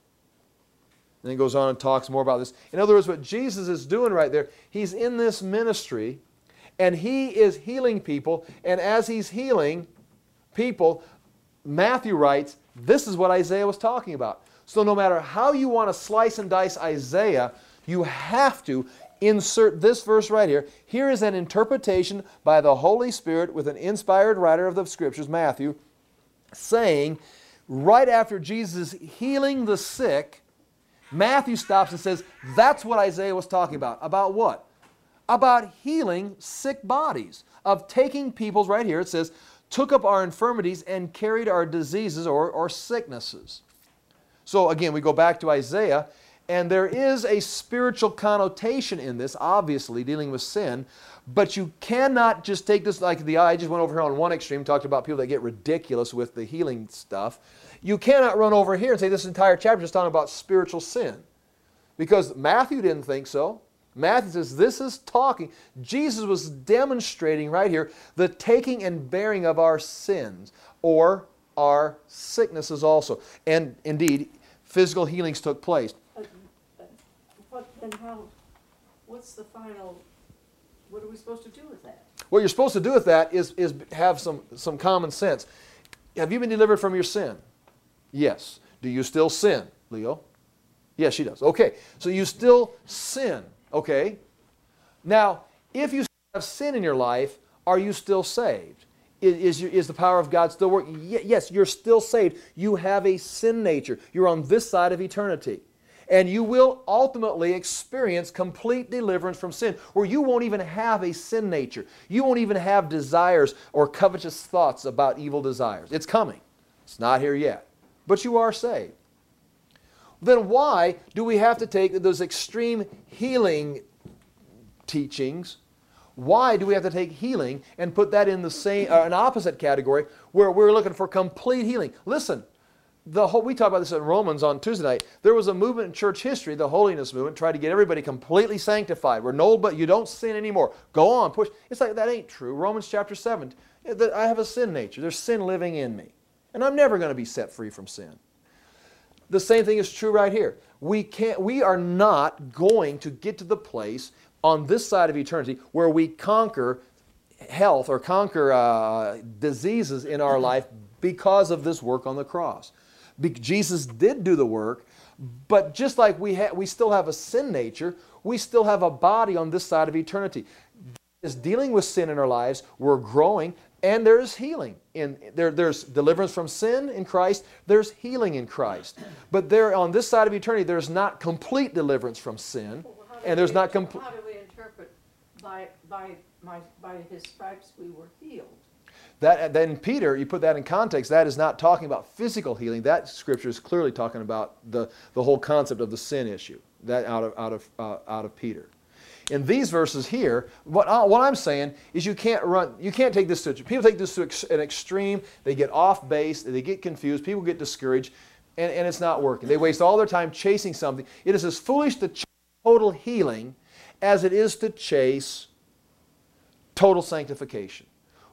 And he goes on and talks more about this. In other words, what Jesus is doing right there, he's in this ministry and he is healing people. And as he's healing people, Matthew writes, this is what Isaiah was talking about. So no matter how you want to slice and dice Isaiah, you have to insert this verse right here. Here is an interpretation by the Holy Spirit with an inspired writer of the Scriptures, Matthew, saying, right after Jesus is healing the sick, Matthew stops and says, that's what Isaiah was talking about. About what? About healing sick bodies. Of taking people's, right here it says, took up our infirmities and carried our diseases or, or sicknesses. So again, we go back to Isaiah, and there is a spiritual connotation in this, obviously, dealing with sin, but you cannot just take this like the I just went over here on one extreme, talked about people that get ridiculous with the healing stuff. You cannot run over here and say this entire chapter is talking about spiritual sin. Because Matthew didn't think so. Matthew says this is talking, Jesus was demonstrating right here the taking and bearing of our sins or our sicknesses also. And indeed, physical healings took place. Uh, uh, what, then how, what's the final, what are we supposed to do with that? What you're supposed to do with that is, is have some, some common sense. Have you been delivered from your sin? Yes. Do you still sin, Leo? Yes, she does. Okay. So you still sin. Okay. Now, if you have sin in your life, are you still saved? Is, is, your, is the power of God still working? Yes, you're still saved. You have a sin nature. You're on this side of eternity. And you will ultimately experience complete deliverance from sin, where you won't even have a sin nature. You won't even have desires or covetous thoughts about evil desires. It's coming. It's not here yet. But you are saved. Then why do we have to take those extreme healing teachings? Why do we have to take healing and put that in the same, uh, an opposite category where we're looking for complete healing? Listen, the whole, we talked about this in Romans on Tuesday night. There was a movement in church history, the holiness movement, tried to get everybody completely sanctified. We're no, but you don't sin anymore. Go on, push. It's like that ain't true. Romans chapter seven. I have a sin nature. There's sin living in me, and I'm never going to be set free from sin. The same thing is true right here. We can't. We are not going to get to the place on this side of eternity where we conquer health or conquer uh, diseases in our life because of this work on the cross. Be- Jesus did do the work, but just like we ha- we still have a sin nature, we still have a body on this side of eternity. Is dealing with sin in our lives. We're growing, and there is healing. In there, there's deliverance from sin in Christ. There's healing in Christ. But there, on this side of eternity, there's not complete deliverance from sin, Well, how do and there's we not inter- complete. How do we interpret by, by, my, by his stripes we were healed? That then Peter, you put that in context. That is not talking about physical healing. That scripture is clearly talking about the the whole concept of the sin issue. That out of out of uh, out of Peter. In these verses here, what, I, what I'm saying is you can't run, you can't take this to, people take this to ex, an extreme, they get off base, they get confused, people get discouraged, and, and it's not working. They waste all their time chasing something. It is as foolish to chase total healing as it is to chase total sanctification.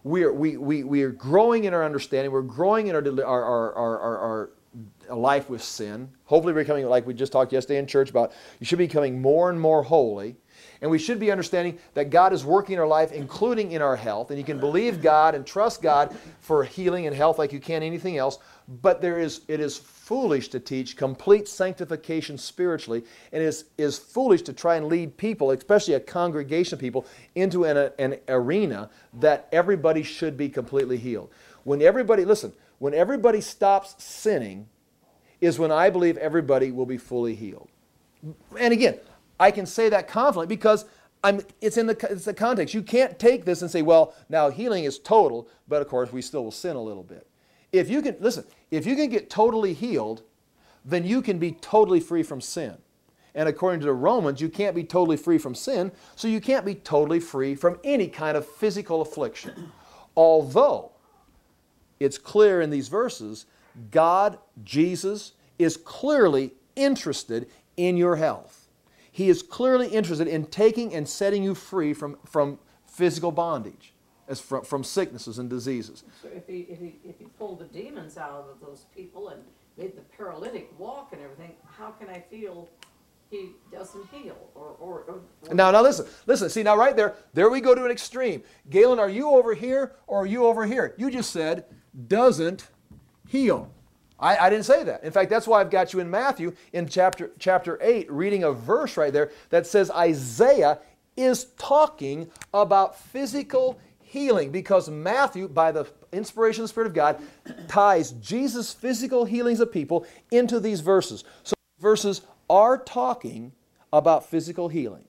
We are, we, we, we are growing in our understanding. We're growing in our, deli- our, our, our, our, our life with sin. Hopefully we're becoming, like we just talked yesterday in church about, you should be becoming more and more holy. And we should be understanding that God is working in our life, including in our health. And you can believe God and trust God for healing and health like you can anything else. But there is, it is foolish to teach complete sanctification spiritually. And it is, is foolish to try and lead people, especially a congregation of people, into an, an arena that everybody should be completely healed. When everybody, listen, when everybody stops sinning is when I believe everybody will be fully healed. And again, I can say that confidently because I'm, it's in the, it's the context. You can't take this and say, well, now healing is total, but of course we still will sin a little bit. If you can, listen, if you can get totally healed, then you can be totally free from sin. And according to the Romans, you can't be totally free from sin, so you can't be totally free from any kind of physical affliction. Although, it's clear in these verses, God, Jesus, is clearly interested in your health. He is clearly interested in taking and setting you free from, from physical bondage, as from, from sicknesses and diseases. So if he, if he, if he pulled the demons out of those people and made the paralytic walk and everything, how can I feel he doesn't heal? Or, or, or, or Now, now listen, listen, see now right there, there we go to an extreme. Galen, are you over here or are you over here? You just said, doesn't heal. I, I didn't say that. In fact, that's why I've got you in Matthew in chapter, chapter eight, reading a verse right there that says Isaiah is talking about physical healing because Matthew, by the inspiration of the Spirit of God, ties Jesus' physical healings of people into these verses. So verses are talking about physical healing.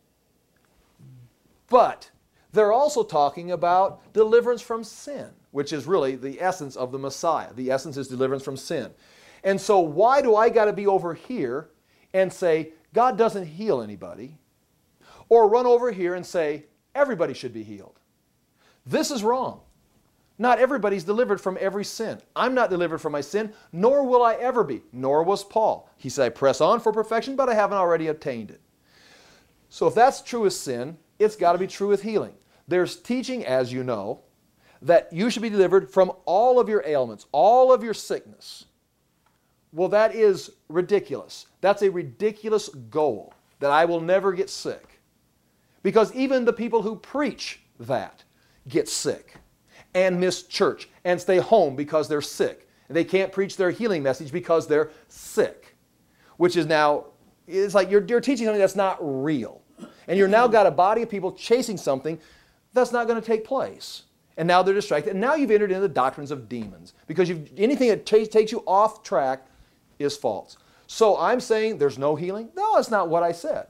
But they're also talking about deliverance from sin, which is really the essence of the Messiah. The essence is deliverance from sin. And so why do I got to be over here and say, God doesn't heal anybody? Or run over here and say, everybody should be healed? This is wrong. Not everybody's delivered from every sin. I'm not delivered from my sin, nor will I ever be, nor was Paul. He said, I press on for perfection, but I haven't already obtained it. So if that's true with sin, it's got to be true with healing. There's teaching, as you know, that you should be delivered from all of your ailments, all of your sickness. Well, that is ridiculous. That's a ridiculous goal, that I will never get sick. Because even the people who preach that get sick and miss church and stay home because they're sick. And they can't preach their healing message because they're sick. Which is now, it's like you're, you're teaching something that's not real. And you've now got a body of people chasing something that's not going to take place. And now they're distracted. And now you've entered into the doctrines of demons. Because you've, anything that t- takes you off track is false. So I'm saying there's no healing? No, that's not what I said.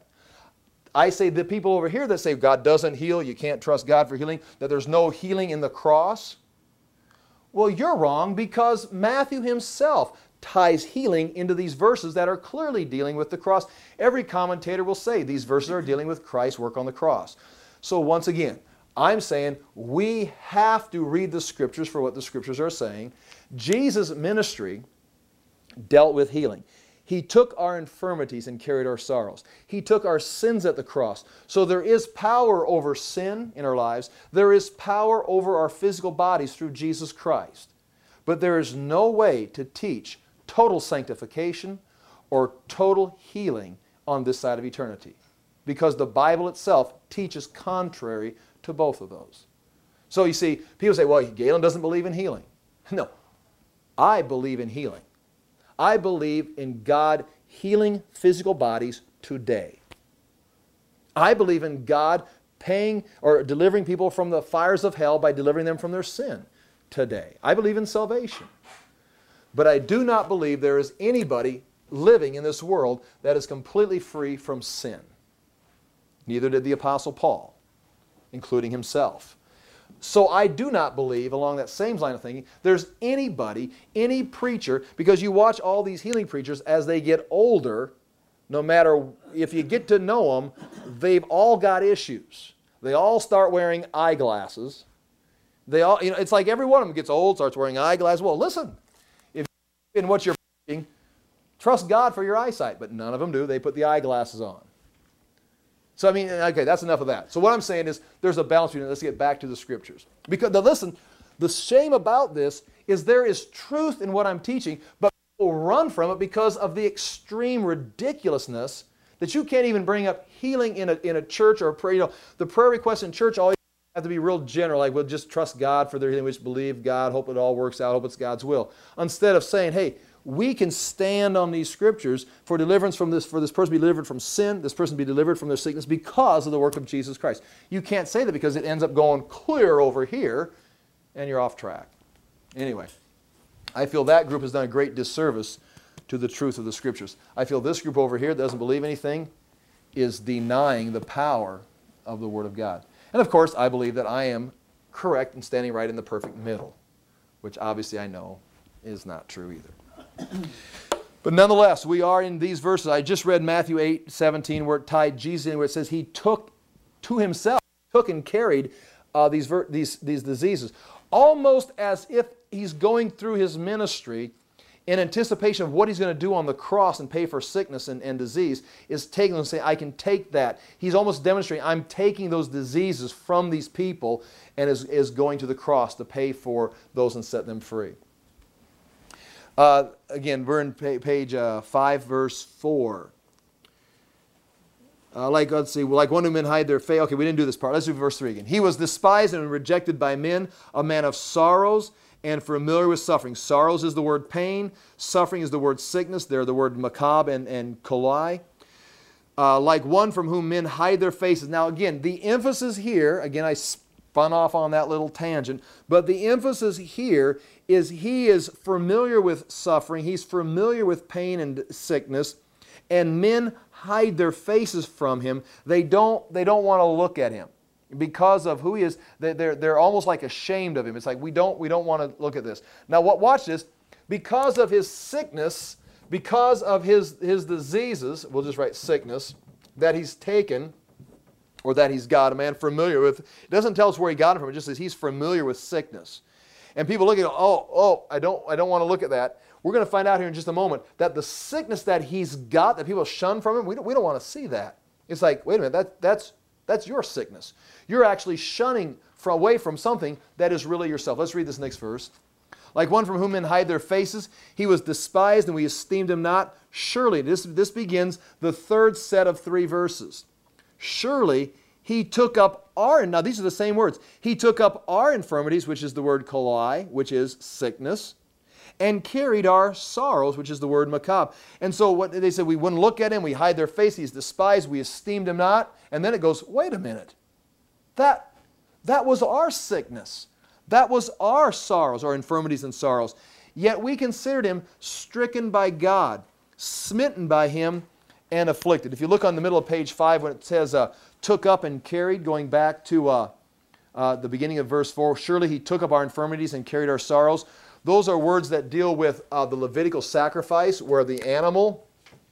I say the people over here that say God doesn't heal, you can't trust God for healing, that there's no healing in the cross. Well, you're wrong because Matthew himself ties healing into these verses that are clearly dealing with the cross. Every commentator will say these verses are dealing with Christ's work on the cross. So once again, I'm saying we have to read the Scriptures for what the Scriptures are saying. Jesus' ministry dealt with healing. He took our infirmities and carried our sorrows. He took our sins at the cross. So there is power over sin in our lives. There is power over our physical bodies through Jesus Christ. But there is no way to teach total sanctification or total healing on this side of eternity, because the Bible itself teaches contrary to both of those. So you see, people say, well, Galen doesn't believe in healing. No, I believe in healing. I believe in God healing physical bodies today. I believe in God paying or delivering people from the fires of hell by delivering them from their sin today. I believe in salvation. But I do not believe there is anybody living in this world that is completely free from sin. Neither did the Apostle Paul, including himself. So I do not believe, along that same line of thinking, there's anybody, any preacher, because you watch all these healing preachers as they get older, no matter if you get to know them, they've all got issues. They all start wearing eyeglasses. They all, you know, it's like every one of them gets old, starts wearing eyeglasses. Well, listen, if in what you're preaching, trust God for your eyesight, but none of them do. They put the eyeglasses on. So I mean, okay, that's enough of that. So what I'm saying is there's a balance between it. Let's get back to the Scriptures. Because, now listen, the shame about this is there is truth in what I'm teaching, but people run from it because of the extreme ridiculousness that you can't even bring up healing in a, in a church or a prayer. You know, the prayer requests in church always have to be real general, like we'll just trust God for their healing, we just believe God, hope it all works out, hope it's God's will. Instead of saying, hey, we can stand on these Scriptures for deliverance from this, for this person to be delivered from sin, this person to be delivered from their sickness because of the work of Jesus Christ. You can't say that because it ends up going clear over here and you're off track. Anyway, I feel that group has done a great disservice to the truth of the Scriptures. I feel this group over here that doesn't believe anything is denying the power of the Word of God. And of course, I believe that I am correct in standing right in the perfect middle, which obviously I know is not true either. But nonetheless, we are in these verses. I just read Matthew eight seventeen where it tied Jesus in, where it says he took to himself, took and carried uh, these, ver- these, these diseases. Almost as if he's going through his ministry in anticipation of what he's going to do on the cross and pay for sickness and, and disease, is taking them and saying, I can take that. He's almost demonstrating, I'm taking those diseases from these people and is, is going to the cross to pay for those and set them free. Uh, again, we're in page uh, five, verse four. Uh, like, let's see, like one who men hide their face. Okay, we didn't do this part. Let's do verse three again. He was despised and rejected by men, a man of sorrows and familiar with suffering. Sorrows is the word pain. Suffering is the word sickness. They're the word macabre and, and kolai. Uh, like one from whom men hide their faces. Now again, the emphasis here, again I spun off on that little tangent, but the emphasis here is he is familiar with suffering. He's familiar with pain and sickness. And men hide their faces from him. They don't, they don't want to look at him. Because of who he is, they're, they're almost like ashamed of him. It's like, we don't, we don't want to look at this. Now watch this. Because of his sickness, because of his, his diseases, we'll just write sickness, that he's taken, or that he's got, a man familiar with. It doesn't tell us where he got it from. It just says he's familiar with sickness. And people look at it, oh, oh, I don't, I don't want to look at that. We're going to find out here in just a moment that the sickness that he's got, that people shun from him, we don't, we don't want to see that. It's like, wait a minute, that, that's, that's your sickness. You're actually shunning from, away from something that is really yourself. Let's read this next verse. Like one from whom men hide their faces, he was despised and we esteemed him not. Surely, this, this begins the third set of three verses. Surely he took up our, now these are the same words, he took up our infirmities, which is the word kolai, which is sickness, and carried our sorrows, which is the word macabre. And so what they said, we wouldn't look at him, we hide their face, he's despised, we esteemed him not. And then it goes, wait a minute, that, that was our sickness. That was our sorrows, our infirmities and sorrows. Yet we considered him stricken by God, smitten by him, and afflicted. If you look on the middle of page five when it says, uh, took up and carried, going back to uh, uh, the beginning of verse four, surely he took up our infirmities and carried our sorrows. Those are words that deal with uh, the Levitical sacrifice, where the animal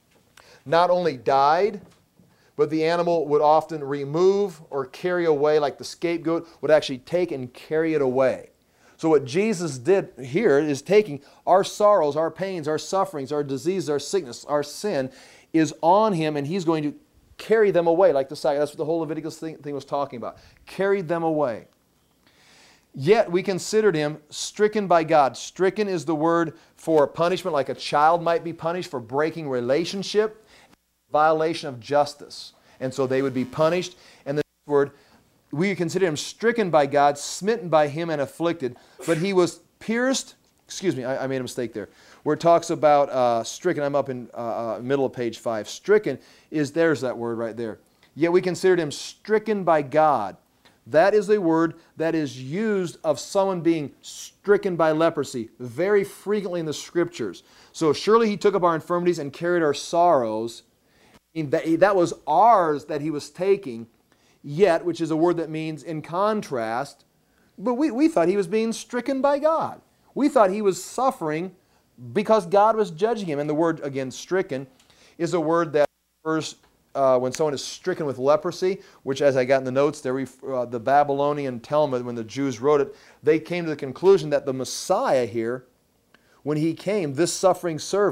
not only died, but the animal would often remove or carry away, like the scapegoat would actually take and carry it away. So what Jesus did here is taking our sorrows, our pains, our sufferings, our disease, our sickness, our sin is on him, and he's going to carry them away, like the sacrifice. That's what the whole Leviticus thing, thing was talking about. Carried them away. Yet we considered him stricken by God. Stricken is the word for punishment, like a child might be punished for breaking relationship, violation of justice. And so they would be punished. And the word, we consider him stricken by God, smitten by him, and afflicted. But he was pierced, excuse me, I, I made a mistake there, where it talks about uh, stricken. I'm up in uh, uh, middle of page five. Stricken is, there's that word right there. Yet we considered him stricken by God. That is a word that is used of someone being stricken by leprosy very frequently in the Scriptures. So surely he took up our infirmities and carried our sorrows. That was ours that he was taking. Yet, which is a word that means in contrast, but we, we thought he was being stricken by God. We thought he was suffering because God was judging him. And the word, again, stricken, is a word that refers Uh, when someone is stricken with leprosy, which as I got in the notes, there, uh, the Babylonian Talmud, when the Jews wrote it, they came to the conclusion that the Messiah here, when he came, this suffering servant,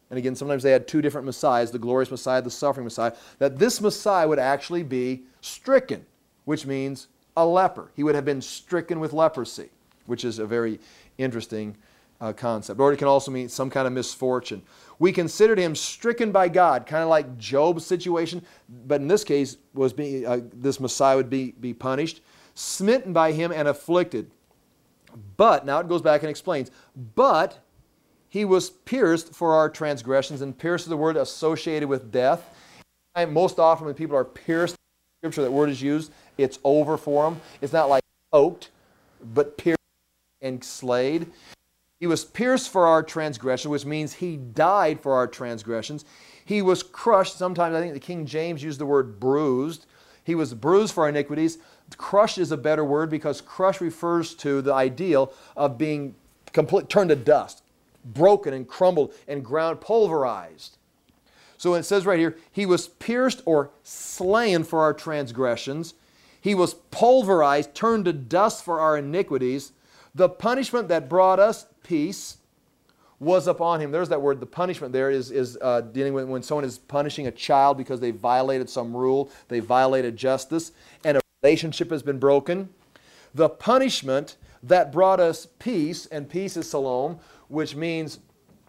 and again, sometimes they had two different Messiahs, the glorious Messiah, the suffering Messiah, that this Messiah would actually be stricken, which means a leper. He would have been stricken with leprosy, which is a very interesting uh, concept. Or it can also mean some kind of misfortune. We considered him stricken by God, kind of like Job's situation, but in this case, was being, uh, this Messiah would be, be punished, smitten by him and afflicted. But, now it goes back and explains, but he was pierced for our transgressions, and pierced is the word associated with death. And most often when people are pierced, in Scripture, that word is used, it's over for them. It's not like poked, but pierced and slayed. He was pierced for our transgression, which means he died for our transgressions. He was crushed. Sometimes I think the King James used the word bruised. He was bruised for our iniquities. Crushed is a better word because crush refers to the ideal of being complete, turned to dust, broken and crumbled and ground, pulverized. So it says right here, he was pierced or slain for our transgressions. He was pulverized, turned to dust for our iniquities. The punishment that brought us peace was upon him. There's that word, the punishment there is, is uh, dealing with when someone is punishing a child because they violated some rule, they violated justice, and a relationship has been broken. The punishment that brought us peace, and peace is shalom, which means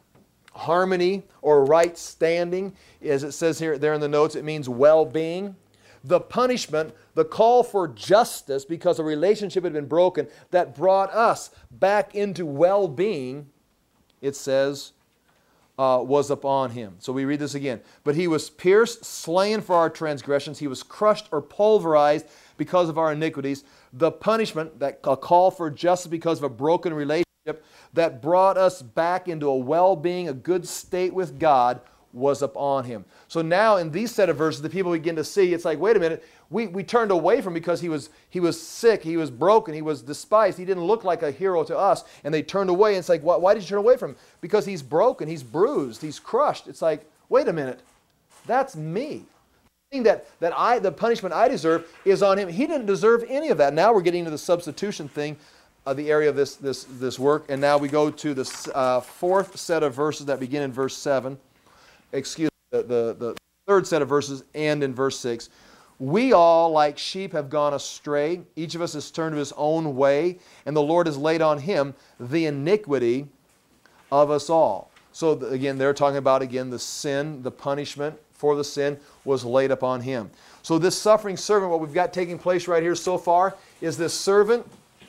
harmony or right standing. As it says here, there in the notes, it means well-being. The punishment, the call for justice because a relationship had been broken that brought us back into well-being, it says, uh, was upon him. So we read this again. But he was pierced, slain for our transgressions. He was crushed or pulverized because of our iniquities. The punishment, that a call for justice because of a broken relationship that brought us back into a well-being, a good state with God, was upon him. So now in these set of verses, the people begin to see, it's like, wait a minute, we, we turned away from him because he was, he was sick, he was broken, he was despised, he didn't look like a hero to us, and they turned away, and it's like, why, why did you turn away from him? Because he's broken, he's bruised, he's crushed. It's like, wait a minute, that's me. The thing that, that I, the punishment I deserve is on him. He didn't deserve any of that. Now we're getting to the substitution thing, uh, the area of this, this, this work, and now we go to the uh, fourth set of verses that begin in verse seven. Excuse me, the, the, the third set of verses end in verse six. We all, like sheep, have gone astray. Each of us has turned to his own way, and the Lord has laid on him the iniquity of us all. So again, they're talking about, again, the sin, the punishment for the sin was laid upon him. So this suffering servant, what we've got taking place right here so far, is this servant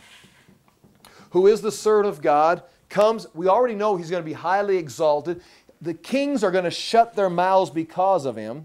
who is the servant of God, comes, we already know he's going to be highly exalted. The kings are going to shut their mouths because of him.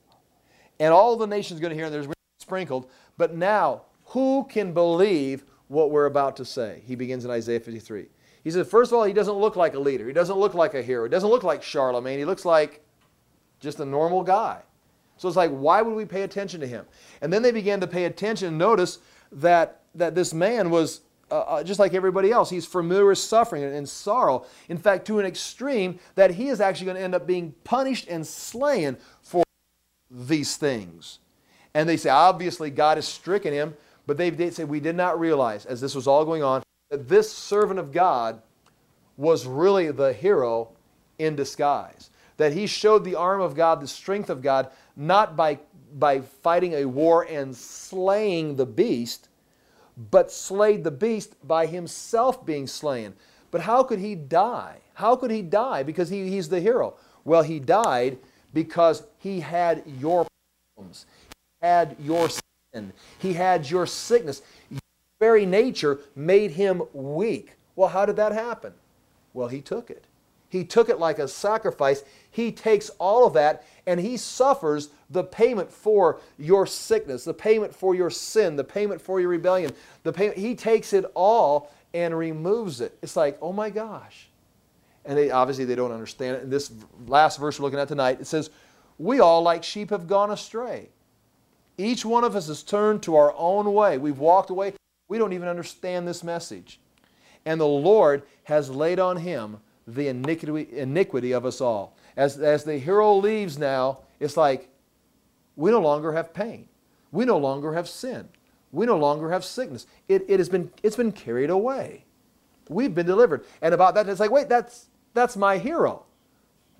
And all the nations are going to hear, and there's sprinkled. But now, who can believe what we're about to say? He begins in Isaiah fifty-three. He says, first of all, he doesn't look like a leader. He doesn't look like a hero. He doesn't look like Charlemagne. He looks like just a normal guy. So it's like, why would we pay attention to him? And then they began to pay attention and notice that, that this man was uh, just like everybody else. He's familiar with suffering and, and sorrow. In fact, to an extreme that he is actually going to end up being punished and slain for these things. And they say, obviously, God has stricken him, but they, they say, we did not realize, as this was all going on, that this servant of God was really the hero in disguise. That he showed the arm of God, the strength of God, not by, by fighting a war and slaying the beast, but slayed the beast by himself being slain. But how could he die? How could he die? Because he, he's the hero. Well, he died because he had your problems. He had your sin. He had your sickness. Your very nature made him weak. Well, how did that happen? Well, he took it. He took it like a sacrifice. He takes all of that and he suffers the payment for your sickness, the payment for your sin, the payment for your rebellion. The payment, he takes it all and removes it. It's like, oh my gosh. And they, obviously they don't understand it. In this last verse we're looking at tonight, it says, we all like sheep have gone astray. Each one of us has turned to our own way. We've walked away. We don't even understand this message. And the Lord has laid on him the iniquity, iniquity of us all. As, as the hero leaves now, it's like, we no longer have pain. We no longer have sin. We no longer have sickness. It, it has been, it's been carried away. We've been delivered. And about that, it's like, wait, that's, that's my hero.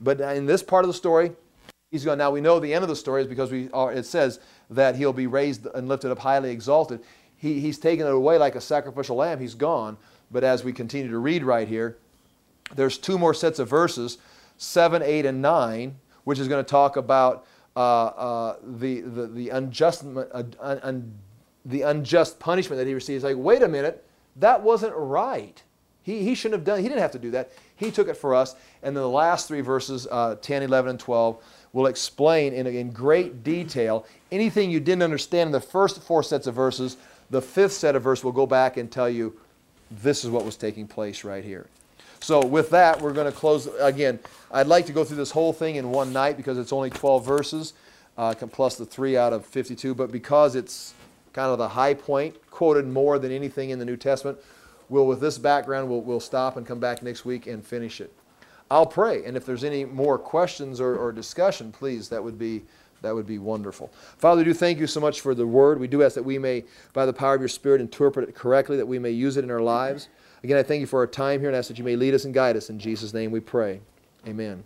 But in this part of the story, he's gone. Now we know the end of the story is because we are, it says that he'll be raised and lifted up, highly exalted. He, he's taken it away like a sacrificial lamb. He's gone. But as we continue to read right here, there's two more sets of verses, seven, eight, and nine, which is going to talk about uh, uh, the, the, the, unjust, uh, un, un, the unjust punishment that he receives. Like, wait a minute, that wasn't right. He, he shouldn't have done, he didn't have to do that. He took it for us. And then the last three verses, uh, ten, eleven, and twelve, will explain in, in great detail anything you didn't understand in the first four sets of verses. The fifth set of verses will go back and tell you this is what was taking place right here. So with that, we're going to close. Again, I'd like to go through this whole thing in one night because it's only twelve verses, uh, plus the three out of fifty-two. But because it's kind of the high point, quoted more than anything in the New Testament, we'll, with this background, we'll, we'll stop and come back next week and finish it. I'll pray, and if there's any more questions or, or discussion, please, that would be that would be wonderful. Father, we do thank you so much for the Word. We do ask that we may, by the power of your Spirit, interpret it correctly, that we may use it in our lives. Again, I thank you for our time here and ask that you may lead us and guide us. In Jesus' name we pray. Amen.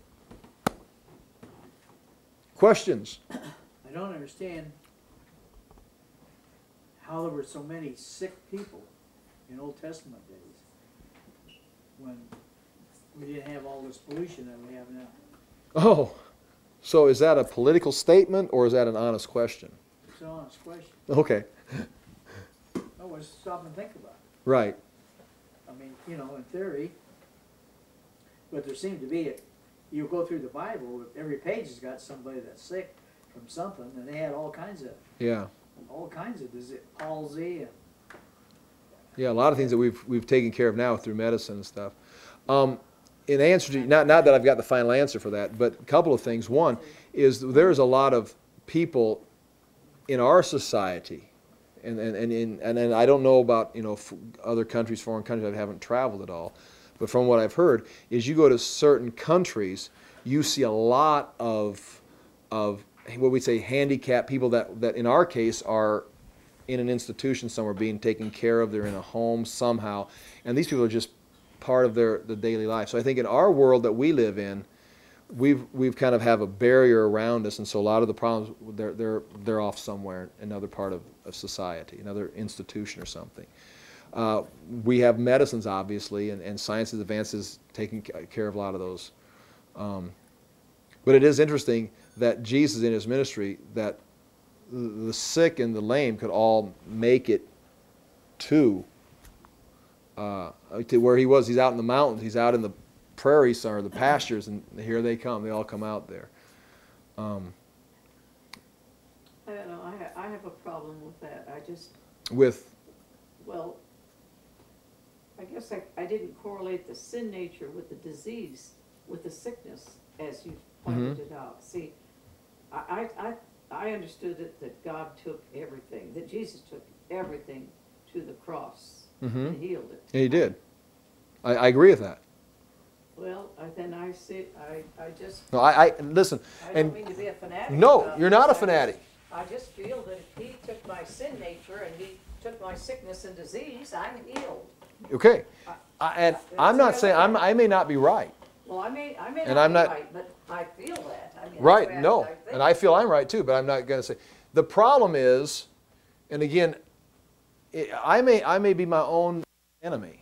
Questions? I don't understand how there were so many sick people in Old Testament days when we didn't have all this pollution that we have now. Oh, so is that a political statement or is that an honest question? It's an honest question. Okay. No, let's stop and think about it. Right. I mean, you know, in theory, but there seemed to be, a, you go through the Bible, every page has got somebody that's sick from something, and they had all kinds of, Yeah. all kinds of disease, palsy, and Yeah, a lot of things that we've we've taken care of now through medicine and stuff. Um, in answer to, not, not that I've got the final answer for that, but a couple of things. One is there's a lot of people in our society, and, and, and, and, and, and I don't know about, you know, f- other countries, foreign countries, I haven't traveled at all, but from what I've heard is you go to certain countries, you see a lot of, of what we say handicapped people that, that in our case are in an institution somewhere being taken care of, they're in a home somehow, and these people are just part of their the daily life. So I think in our world that we live in, we've we've kind of have a barrier around us, and so a lot of the problems they're they're they're off somewhere, another part of, of society, another institution or something. Uh, we have medicines obviously, and, and science's advances taking care of a lot of those. Um, but it is interesting that Jesus in his ministry, that the sick and the lame could all make it to Uh, to where he was. He's out in the mountains. He's out in the prairies or the pastures, and here they come. They all come out there. Um, I don't know, I, ha- I have a problem with that. I just, with, well, I guess I, I didn't correlate the sin nature with the disease, with the sickness, as you pointed it out. See, I, I, I, I understood it that God took everything, that Jesus took everything to the cross. Mhm. And healed it. and he did. I, I agree with that. Well, I, then I see, I, I just, No, I, I listen. I don't And mean to be a fanatic. no, about you're not a this. I just- fanatic. I just feel that if he took my sin nature and he took my sickness and disease, I'm healed. Okay, I, and I'm not saying I'm, I may not be right. Well, I may, I may And not I'm be not- right, but I feel that. I mean, that's Right? the way I- No, I think. and I feel I'm right too. But I'm not going to say. The problem is, and again, it, I may I may be my own enemy.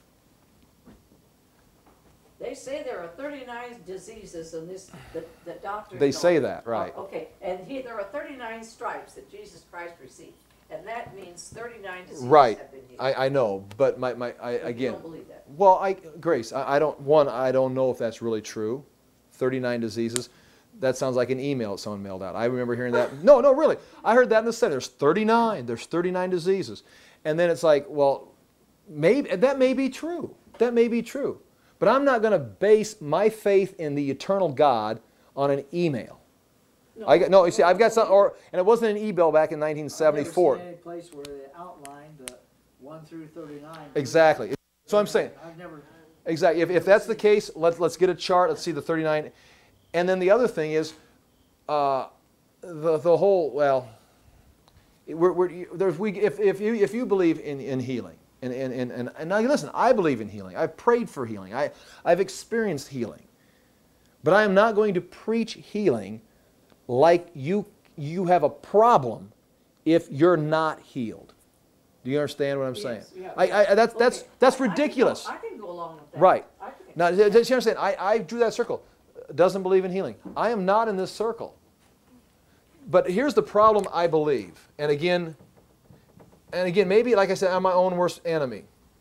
They say there are thirty-nine diseases in this, that, that doctors They know. say that, right? Oh, okay, and he, there are thirty-nine stripes that Jesus Christ received, and that means thirty-nine diseases Right. have been healed. I, I know, but my, my I, But you again. don't believe that. Well, I, Grace, I, I don't, one, I don't know if that's really true. thirty-nine diseases. That sounds like an email that someone mailed out. I remember hearing that. No, no, really. I heard that in the Senate. There's thirty-nine. There's thirty-nine diseases. And then it's like, well, maybe that may be true. That may be true. But I'm not going to base my faith in the eternal God on an email. No, I got, no, you see, I've got some, no, or, and it wasn't an e-bill back in nineteen seventy-four. I've never seen any place where they outlined the one through thirty-nine. Exactly. So I'm saying, I've never, exactly. If, if that's the case, let's let's get a chart. Let's see the thirty-nine. And then the other thing is, uh, the the whole well, we're, we're, there's we if if you if you believe in, in healing, and and, and and and now listen, I believe in healing. I've prayed for healing. I I've experienced healing. But I am not going to preach healing like you, you have a problem if you're not healed. Do you understand what I'm saying? Yes, yeah. I, I, that's, that's, Okay. that's I- I can go- ridiculous. I can go along with that. Right. I can- Now, do you understand? I, I drew that circle. Doesn't believe in healing. I am not in this circle. But here's the problem I believe. And again, and again, maybe, like I said, I'm my own worst enemy.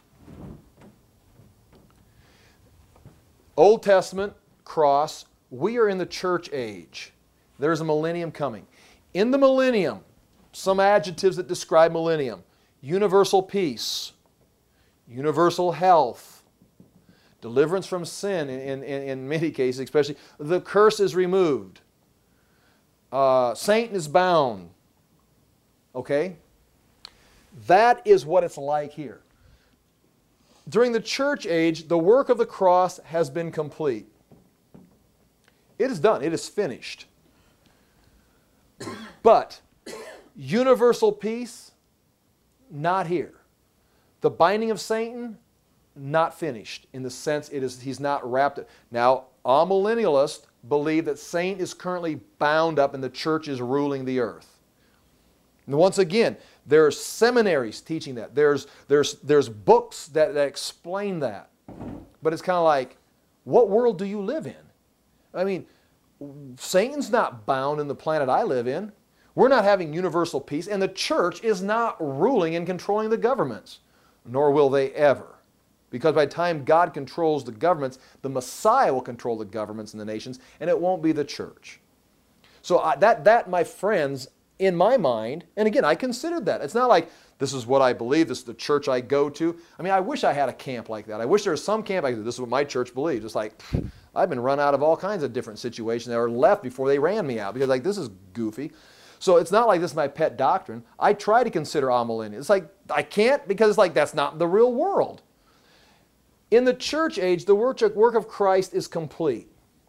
Old Testament, cross, we are in the church age. There's a millennium coming. In the millennium, some adjectives that describe millennium: universal peace, universal health, deliverance from sin in, in, in many cases, especially. The curse is removed. Uh, Satan is bound. Okay? That is what it's like here. During the church age, the work of the cross has been complete. It is done. It is finished. But universal peace, not here. The binding of Satan, not finished, in the sense it is he's not wrapped it. Now, amillennialists believe that Satan is currently bound up and the church is ruling the earth. And once again, there are seminaries teaching that. There's, there's, there's books that, that explain that. But it's kind of like, what world do you live in? I mean, Satan's not bound in the planet I live in. We're not having universal peace, and the church is not ruling and controlling the governments, nor will they ever. Because by the time God controls the governments, the Messiah will control the governments and the nations, and it won't be the church. So I, that, that, my friends, in my mind, and again, I considered that. It's not like this is what I believe, this is the church I go to. I mean, I wish I had a camp like that. I wish there was some camp like this is what my church believes. It's like, pff, I've been run out of all kinds of different situations that were left before they ran me out because like, this is goofy. So it's not like this is my pet doctrine. I try to consider amillennial. It's like, I can't because it's like, that's not the real world. In the church age, the work of Christ is complete.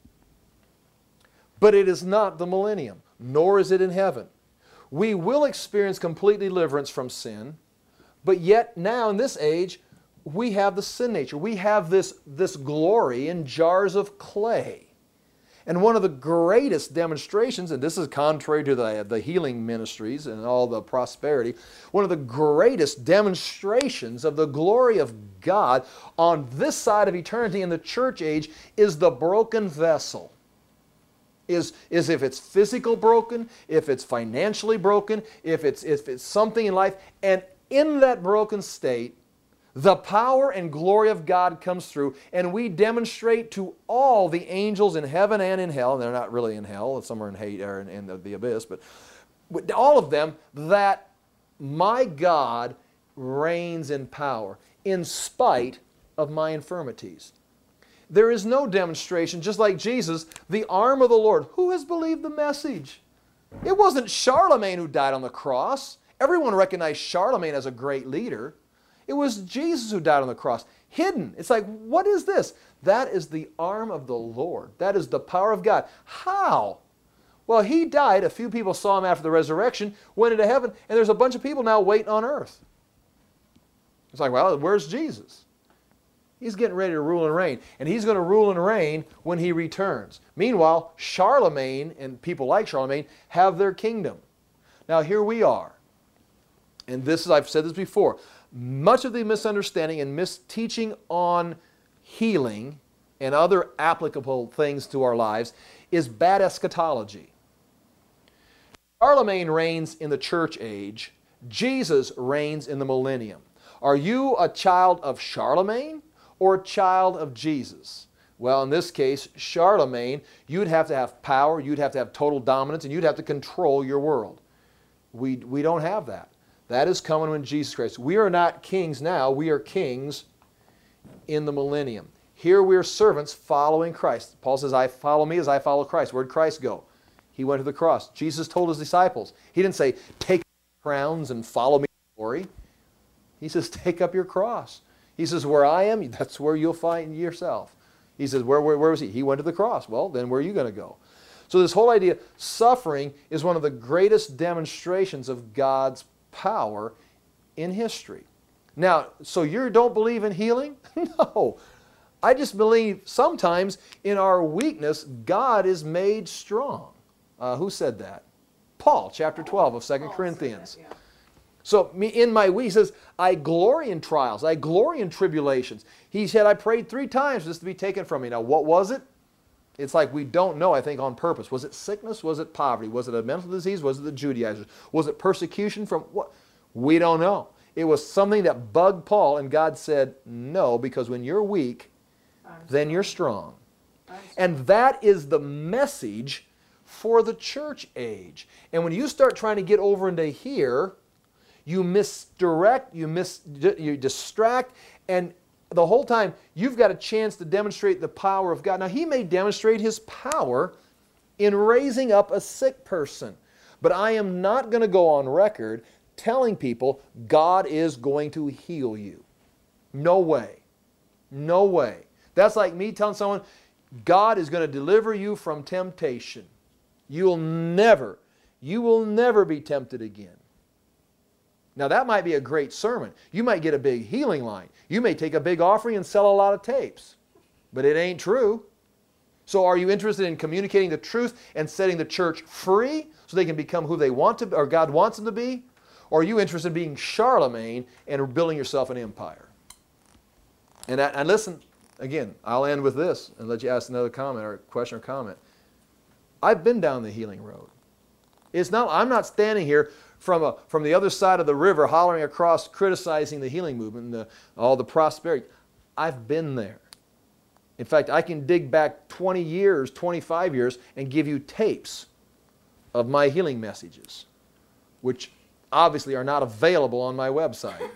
But it is not the millennium, nor is it in heaven. We will experience complete deliverance from sin, but yet now in this age, we have the sin nature. We have this, this glory in jars of clay. And one of the greatest demonstrations, and this is contrary to the, the healing ministries and all the prosperity, one of the greatest demonstrations of the glory of God on this side of eternity in the church age is the broken vessel. Is, is if it's physical broken, if it's financially broken, if it's, if it's something in life, and in that broken state, the power and glory of God comes through, and we demonstrate to all the angels in heaven and in hell, and they're not really in hell, some are in hate or in, in the, the abyss, but all of them, that my God reigns in power in spite of my infirmities. There is no demonstration, just like Jesus, the arm of the Lord. Who has believed the message? It wasn't Charlemagne who died on the cross. Everyone recognized Charlemagne as a great leader. It was Jesus who died on the cross, hidden. It's like, what is this? That is the arm of the Lord. That is the power of God. How? Well, he died. A few people saw him after the resurrection, went into heaven, and there's a bunch of people now waiting on earth. It's like, well, where's Jesus? He's getting ready to rule and reign, and he's going to rule and reign when he returns. Meanwhile, Charlemagne and people like Charlemagne have their kingdom. Now, here we are. And this is, I've said this before, much of the misunderstanding and misteaching on healing and other applicable things to our lives is bad eschatology. Charlemagne reigns in the church age. Jesus reigns in the millennium. Are you a child of Charlemagne or a child of Jesus? Well, in this case, Charlemagne, you'd have to have power, you'd have to have total dominance, and you'd have to control your world. We, we don't have that. That is coming when Jesus Christ. We are not kings now, we are kings in the millennium. Here we are servants following Christ. Paul says, I follow me as I follow Christ. Where did Christ go? He went to the cross. Jesus told his disciples. He didn't say, take crowns and follow me in glory. He says, take up your cross. He says, where I am, that's where you'll find yourself. He says, where, where, where was he? He went to the cross. Well, then where are you going to go? So this whole idea, suffering is one of the greatest demonstrations of God's power in history. Now, so you don't believe in healing? No. I just believe sometimes in our weakness, God is made strong. Uh, who said that? Paul, chapter twelve of Second Paul Corinthians. said that, yeah. So me, in my weak, he says, I glory in trials. I glory in tribulations. He said, I prayed three times for this to be taken from me. Now, what was it? It's like we don't know, I think, on purpose. Was it sickness? Was it poverty? Was it a mental disease? Was it the Judaizers? Was it persecution from what? We don't know. It was something that bugged Paul, and God said, no, because when you're weak, I'm then you're strong. strong. I'm strong. And that is the message for the church age. And when you start trying to get over into here, you misdirect, you, mis you distract, and the whole time you've got a chance to demonstrate the power of God. Now, He may demonstrate His power in raising up a sick person, but I am not going to go on record telling people God is going to heal you. No way. No way. That's like me telling someone God is going to deliver you from temptation. You'll never, you will never be tempted again. Now that might be a great sermon. You might get a big healing line. You may take a big offering and sell a lot of tapes. But it ain't true. So are you interested in communicating the truth and setting the church free so they can become who they want to, or God wants them to be? Or are you interested in being Charlemagne and building yourself an empire? And, that, and listen, again, I'll end with this and let you ask another comment or question or comment. I've been down the healing road. It's not, I'm not standing here from, a, from the other side of the river hollering across criticizing the healing movement and the, all the prosperity. I've been there. In fact, I can dig back twenty years, twenty-five years and give you tapes of my healing messages, which obviously are not available on my website.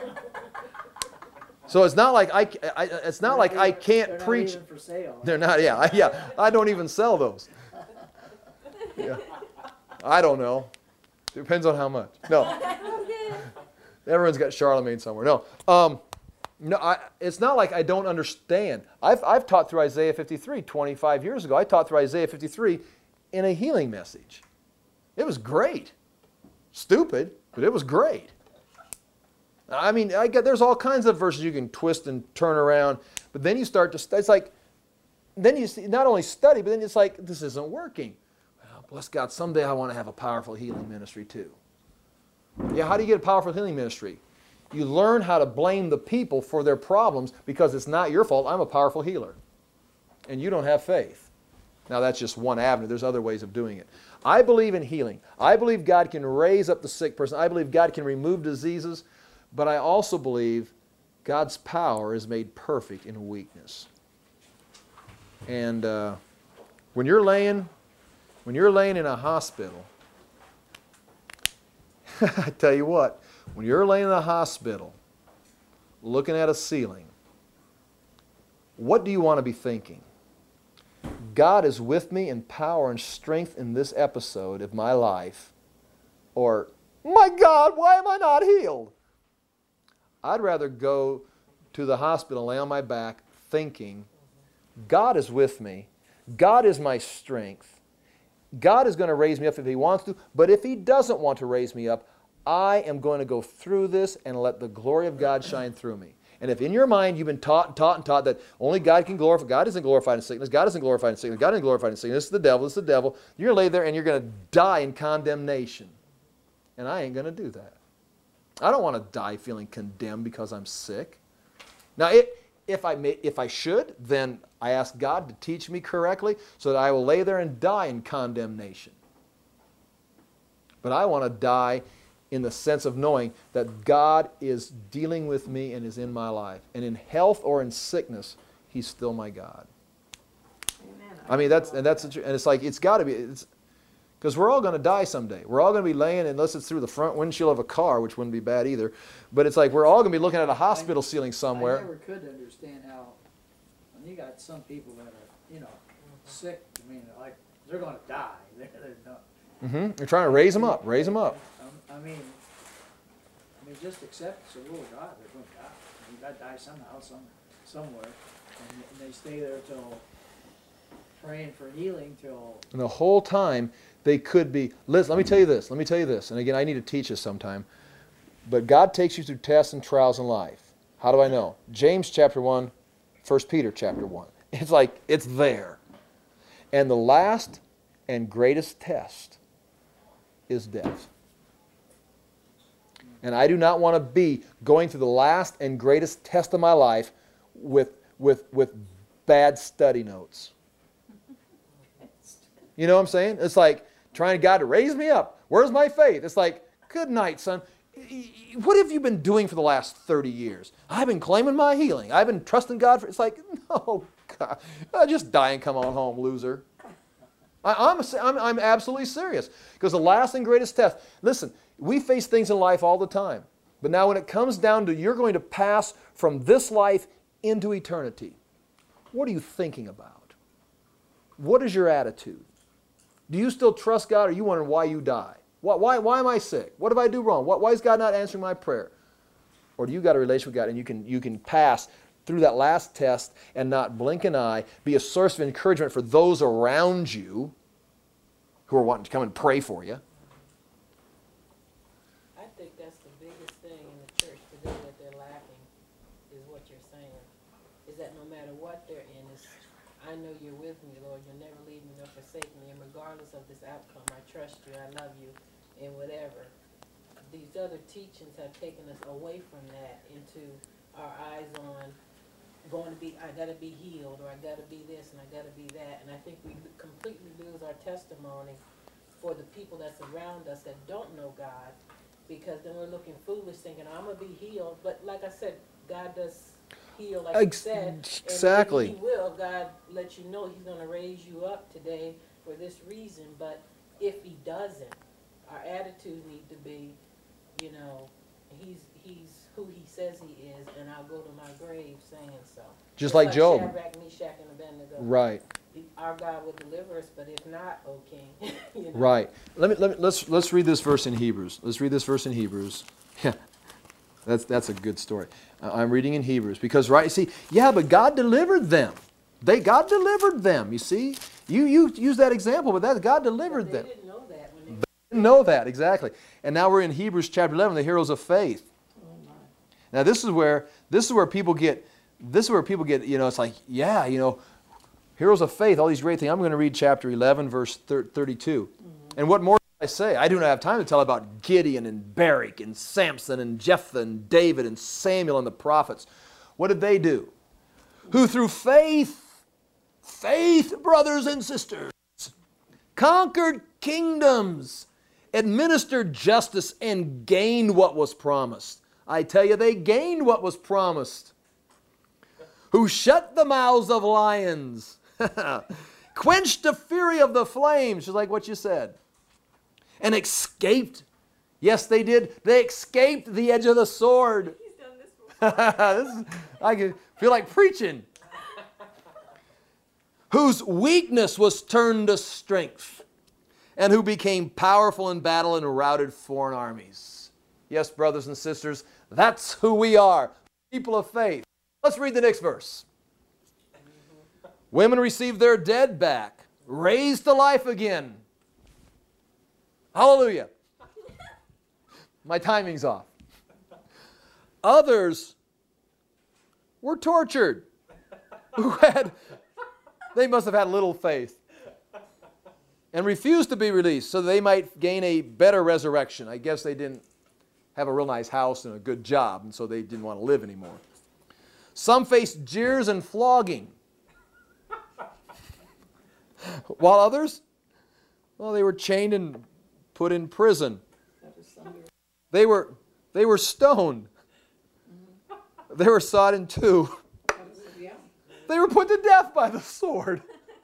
So it's not like I, I it's not They're like not I even- can't they're not preach. even for sale. They're not, yeah, I, yeah. I don't even sell those. Yeah. I don't know. Depends on how much. No. Everyone's got Charlemagne somewhere. No. Um, no, I, it's not like I don't understand. I've, I've taught through Isaiah fifty-three twenty-five years ago. I taught through Isaiah fifty-three in a healing message. It was great. Stupid, but it was great. I mean, I get, there's all kinds of verses you can twist and turn around, but then you start to, it's like, then you see, not only study, but then it's like, this isn't working. Well, bless God, someday I want to have a powerful healing ministry too. Yeah, how do you get a powerful healing ministry? You learn how to blame the people for their problems because it's not your fault. I'm a powerful healer. And you don't have faith. Now that's just one avenue. There's other ways of doing it. I believe in healing. I believe God can raise up the sick person. I believe God can remove diseases. But I also believe God's power is made perfect in weakness. And uh, when you're laying, when you're laying in a hospital, I tell you what, when you're laying in a hospital, looking at a ceiling, what do you want to be thinking? God is with me in power and strength in this episode of my life. Or, my God, why am I not healed? I'd rather go to the hospital and lay on my back thinking, God is with me. God is my strength. God is going to raise me up if He wants to, but if He doesn't want to raise me up, I am going to go through this and let the glory of God shine through me. And if in your mind you've been taught and taught and taught that only God can glorify, God isn't glorified in sickness, God isn't glorified in sickness, God isn't glorified in sickness, this is the devil, this is the devil, you're going to lay there and you're going to die in condemnation. And I ain't going to do that. I don't want to die feeling condemned because I'm sick. Now, it, if, I may, if I should, then I ask God to teach me correctly so that I will lay there and die in condemnation. But I want to die in the sense of knowing that God is dealing with me and is in my life. And in health or in sickness, He's still my God. Amen. I mean, that's, and that's, and it's like, it's got to be, it's, because we're all going to die someday. We're all going to be laying, unless it's through the front windshield of a car, which wouldn't be bad either. But it's like we're all going to be looking at a hospital ceiling somewhere. I never could understand how, when you got some people that are, you know, sick, I mean, like, they're gonna die. They're, they're not. Mm-hmm. You're trying to raise them up, raise them up. Um, I mean, I mean, just accept it's a rule of God, they're gonna die. You gotta die somehow, some, somewhere. And, and they stay there till, praying for healing till, And the whole time, they could be, listen, let me tell you this, let me tell you this, and again, I need to teach this sometime, but God takes you through tests and trials in life. How do I know? James chapter one, First Peter chapter one. It's like, it's there. And the last and greatest test is death. And I do not want to be going through the last and greatest test of my life with, with, with bad study notes. You know what I'm saying? It's like trying God to raise me up. Where's my faith? It's like, good night, son. What have you been doing for the last thirty years? I've been claiming my healing. I've been trusting God for. It's like, no, God. Just die and come on home, loser. I, I'm, I'm, I'm absolutely serious. Because the last and greatest test, listen, we face things in life all the time. But now when it comes down to you're going to pass from this life into eternity, what are you thinking about? What is your attitude? Do you still trust God, or are you wondering why you die? Why, why, why am I sick? What did I do wrong? Why, why is God not answering my prayer? Or do you got a relationship with God and you can, you can pass through that last test and not blink an eye, be a source of encouragement for those around you who are wanting to come and pray for you? I think that's the biggest thing in the church today that they're lacking, is what you're saying. Is that no matter what they're in, is I know you're with me, Lord. You'll never leave me nor forsake me. And regardless of this outcome, I trust you. I love you. And whatever. These other teachings have taken us away from that into our eyes on going to be, I got to be healed, or I got to be this, and I got to be that. And I think we completely lose our testimony for the people that's around us that don't know God, because then we're looking foolish thinking, I'm going to be healed. But like I said, God does heal, like Ex- you said. exactly. And maybe he will. God let you know he's going to raise you up today for this reason. But if he doesn't, our attitude need to be, you know, he's he's who he says he is, and I'll go to my grave saying so. Just like Job. Shadrach, Meshach, and Abednego. Right. Our God will deliver us, but if not, O King. You know? Right. Let me, let me let's let's read this verse in Hebrews. Let's read this verse in Hebrews. Yeah. That's that's a good story. Uh, I'm reading in Hebrews because right, see, yeah, but God delivered them. They God delivered them. You see, you you use that example, but that God delivered But they them. didn't know that when they They didn't know that exactly. And now we're in Hebrews chapter eleven, the heroes of faith. Now this is where this is where people get this is where people get, you know, it's like, yeah, you know, heroes of faith, all these great things. I'm going to read chapter eleven, verse thirty-two. Mm-hmm. And what more do I say? I do not have time to tell about Gideon and Barak and Samson and Jephthah and David and Samuel and the prophets. What did they do? Who through faith, faith, brothers and sisters, conquered kingdoms, administered justice, and gained what was promised. I tell you, they gained what was promised. Who shut the mouths of lions, quenched the fury of the flames, just like what you said, and escaped. Yes, they did. They escaped the edge of the sword. He's done this before. This is, I can feel like preaching. Whose weakness was turned to strength, and who became powerful in battle and routed foreign armies. Yes, brothers and sisters, that's who we are, people of faith. Let's read the next verse. Women received their dead back, raised to life again. Hallelujah. My timing's off. Others were tortured, who had, they must have had little faith, and refused to be released so they might gain a better resurrection. I guess they didn't have a real nice house and a good job, and so they didn't want to live anymore. Some faced jeers and flogging, while others, well, they were chained and put in prison. They were, they were stoned. They were sawed in two. They were put to death by the sword.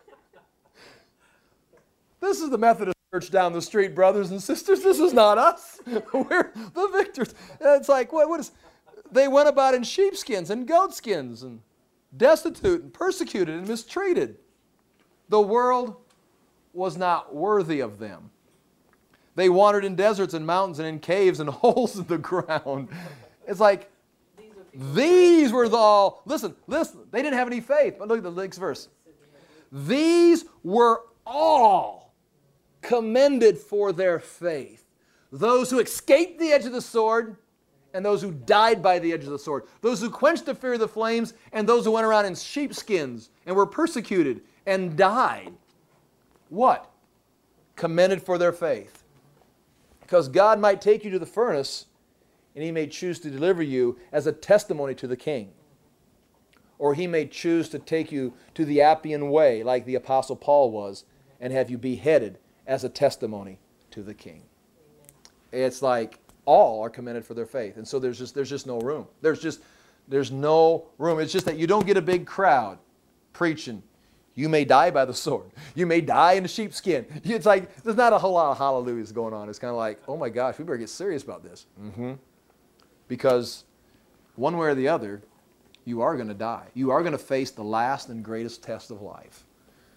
This is the Methodist church down the street, brothers and sisters. This is not us. We're the victors. It's like, what, what is... They went about in sheepskins and goatskins and destitute and persecuted and mistreated. The world was not worthy of them. They wandered in deserts and mountains and in caves and holes in the ground. It's like, these were the all, listen, listen, they didn't have any faith. But look at the next verse. These were all commended for their faith. Those who escaped the edge of the sword and those who died by the edge of the sword, those who quenched the fear of the flames, and those who went around in sheepskins and were persecuted and died. What? Commended for their faith. Because God might take you to the furnace, and He may choose to deliver you as a testimony to the King. Or He may choose to take you to the Appian Way, like the Apostle Paul was, and have you beheaded as a testimony to the King. It's like all are commended for their faith. And so there's just, there's just no room. There's just there's no room. It's just that you don't get a big crowd preaching. You may die by the sword. You may die in a sheepskin. It's like, there's not a whole lot of hallelujahs going on. It's kind of like, oh my gosh, we better get serious about this. Mm-hmm. Because one way or the other, you are going to die. You are going to face the last and greatest test of life.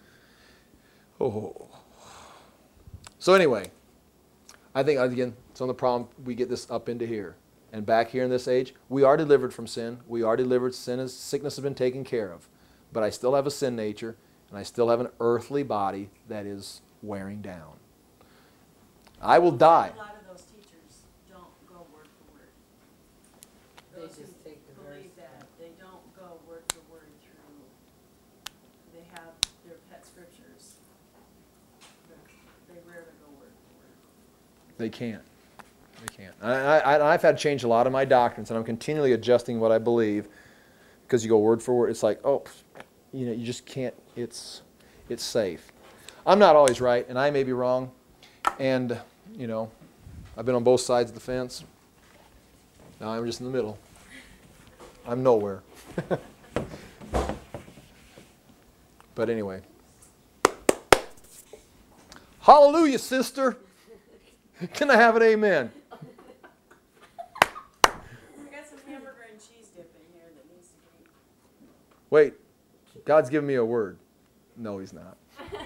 Oh. So anyway, I think, again, some of the problem, we get this up into here. And back here in this age, we are delivered from sin. We are delivered. Sin is, sickness has been taken care of. But I still have a sin nature, and I still have an earthly body that is wearing down. I will die. A lot of those teachers don't go word for word. They Those just who take the believe verse. that, they don't go word for word through, they have their pet scriptures. but They rarely go word for word. They can't. They can't. I, I, I've had to change a lot of my doctrines, and I'm continually adjusting what I believe, because you go word for word. It's like, oh, you know, you just can't. It's, it's safe. I'm not always right, and I may be wrong. And, you know, I've been on both sides of the fence. Now I'm just in the middle. I'm nowhere. But anyway. Hallelujah, sister. Can I have an amen? We got some hamburger and cheese dip in here that needs to be. Wait, God's giving me a word. No, He's not.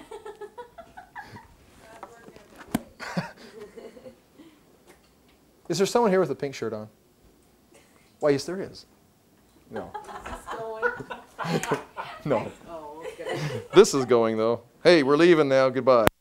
Is there someone here with a pink shirt on? Why, yes, there is. No. No. Oh, okay. This is going, though. Hey, we're leaving now. Goodbye.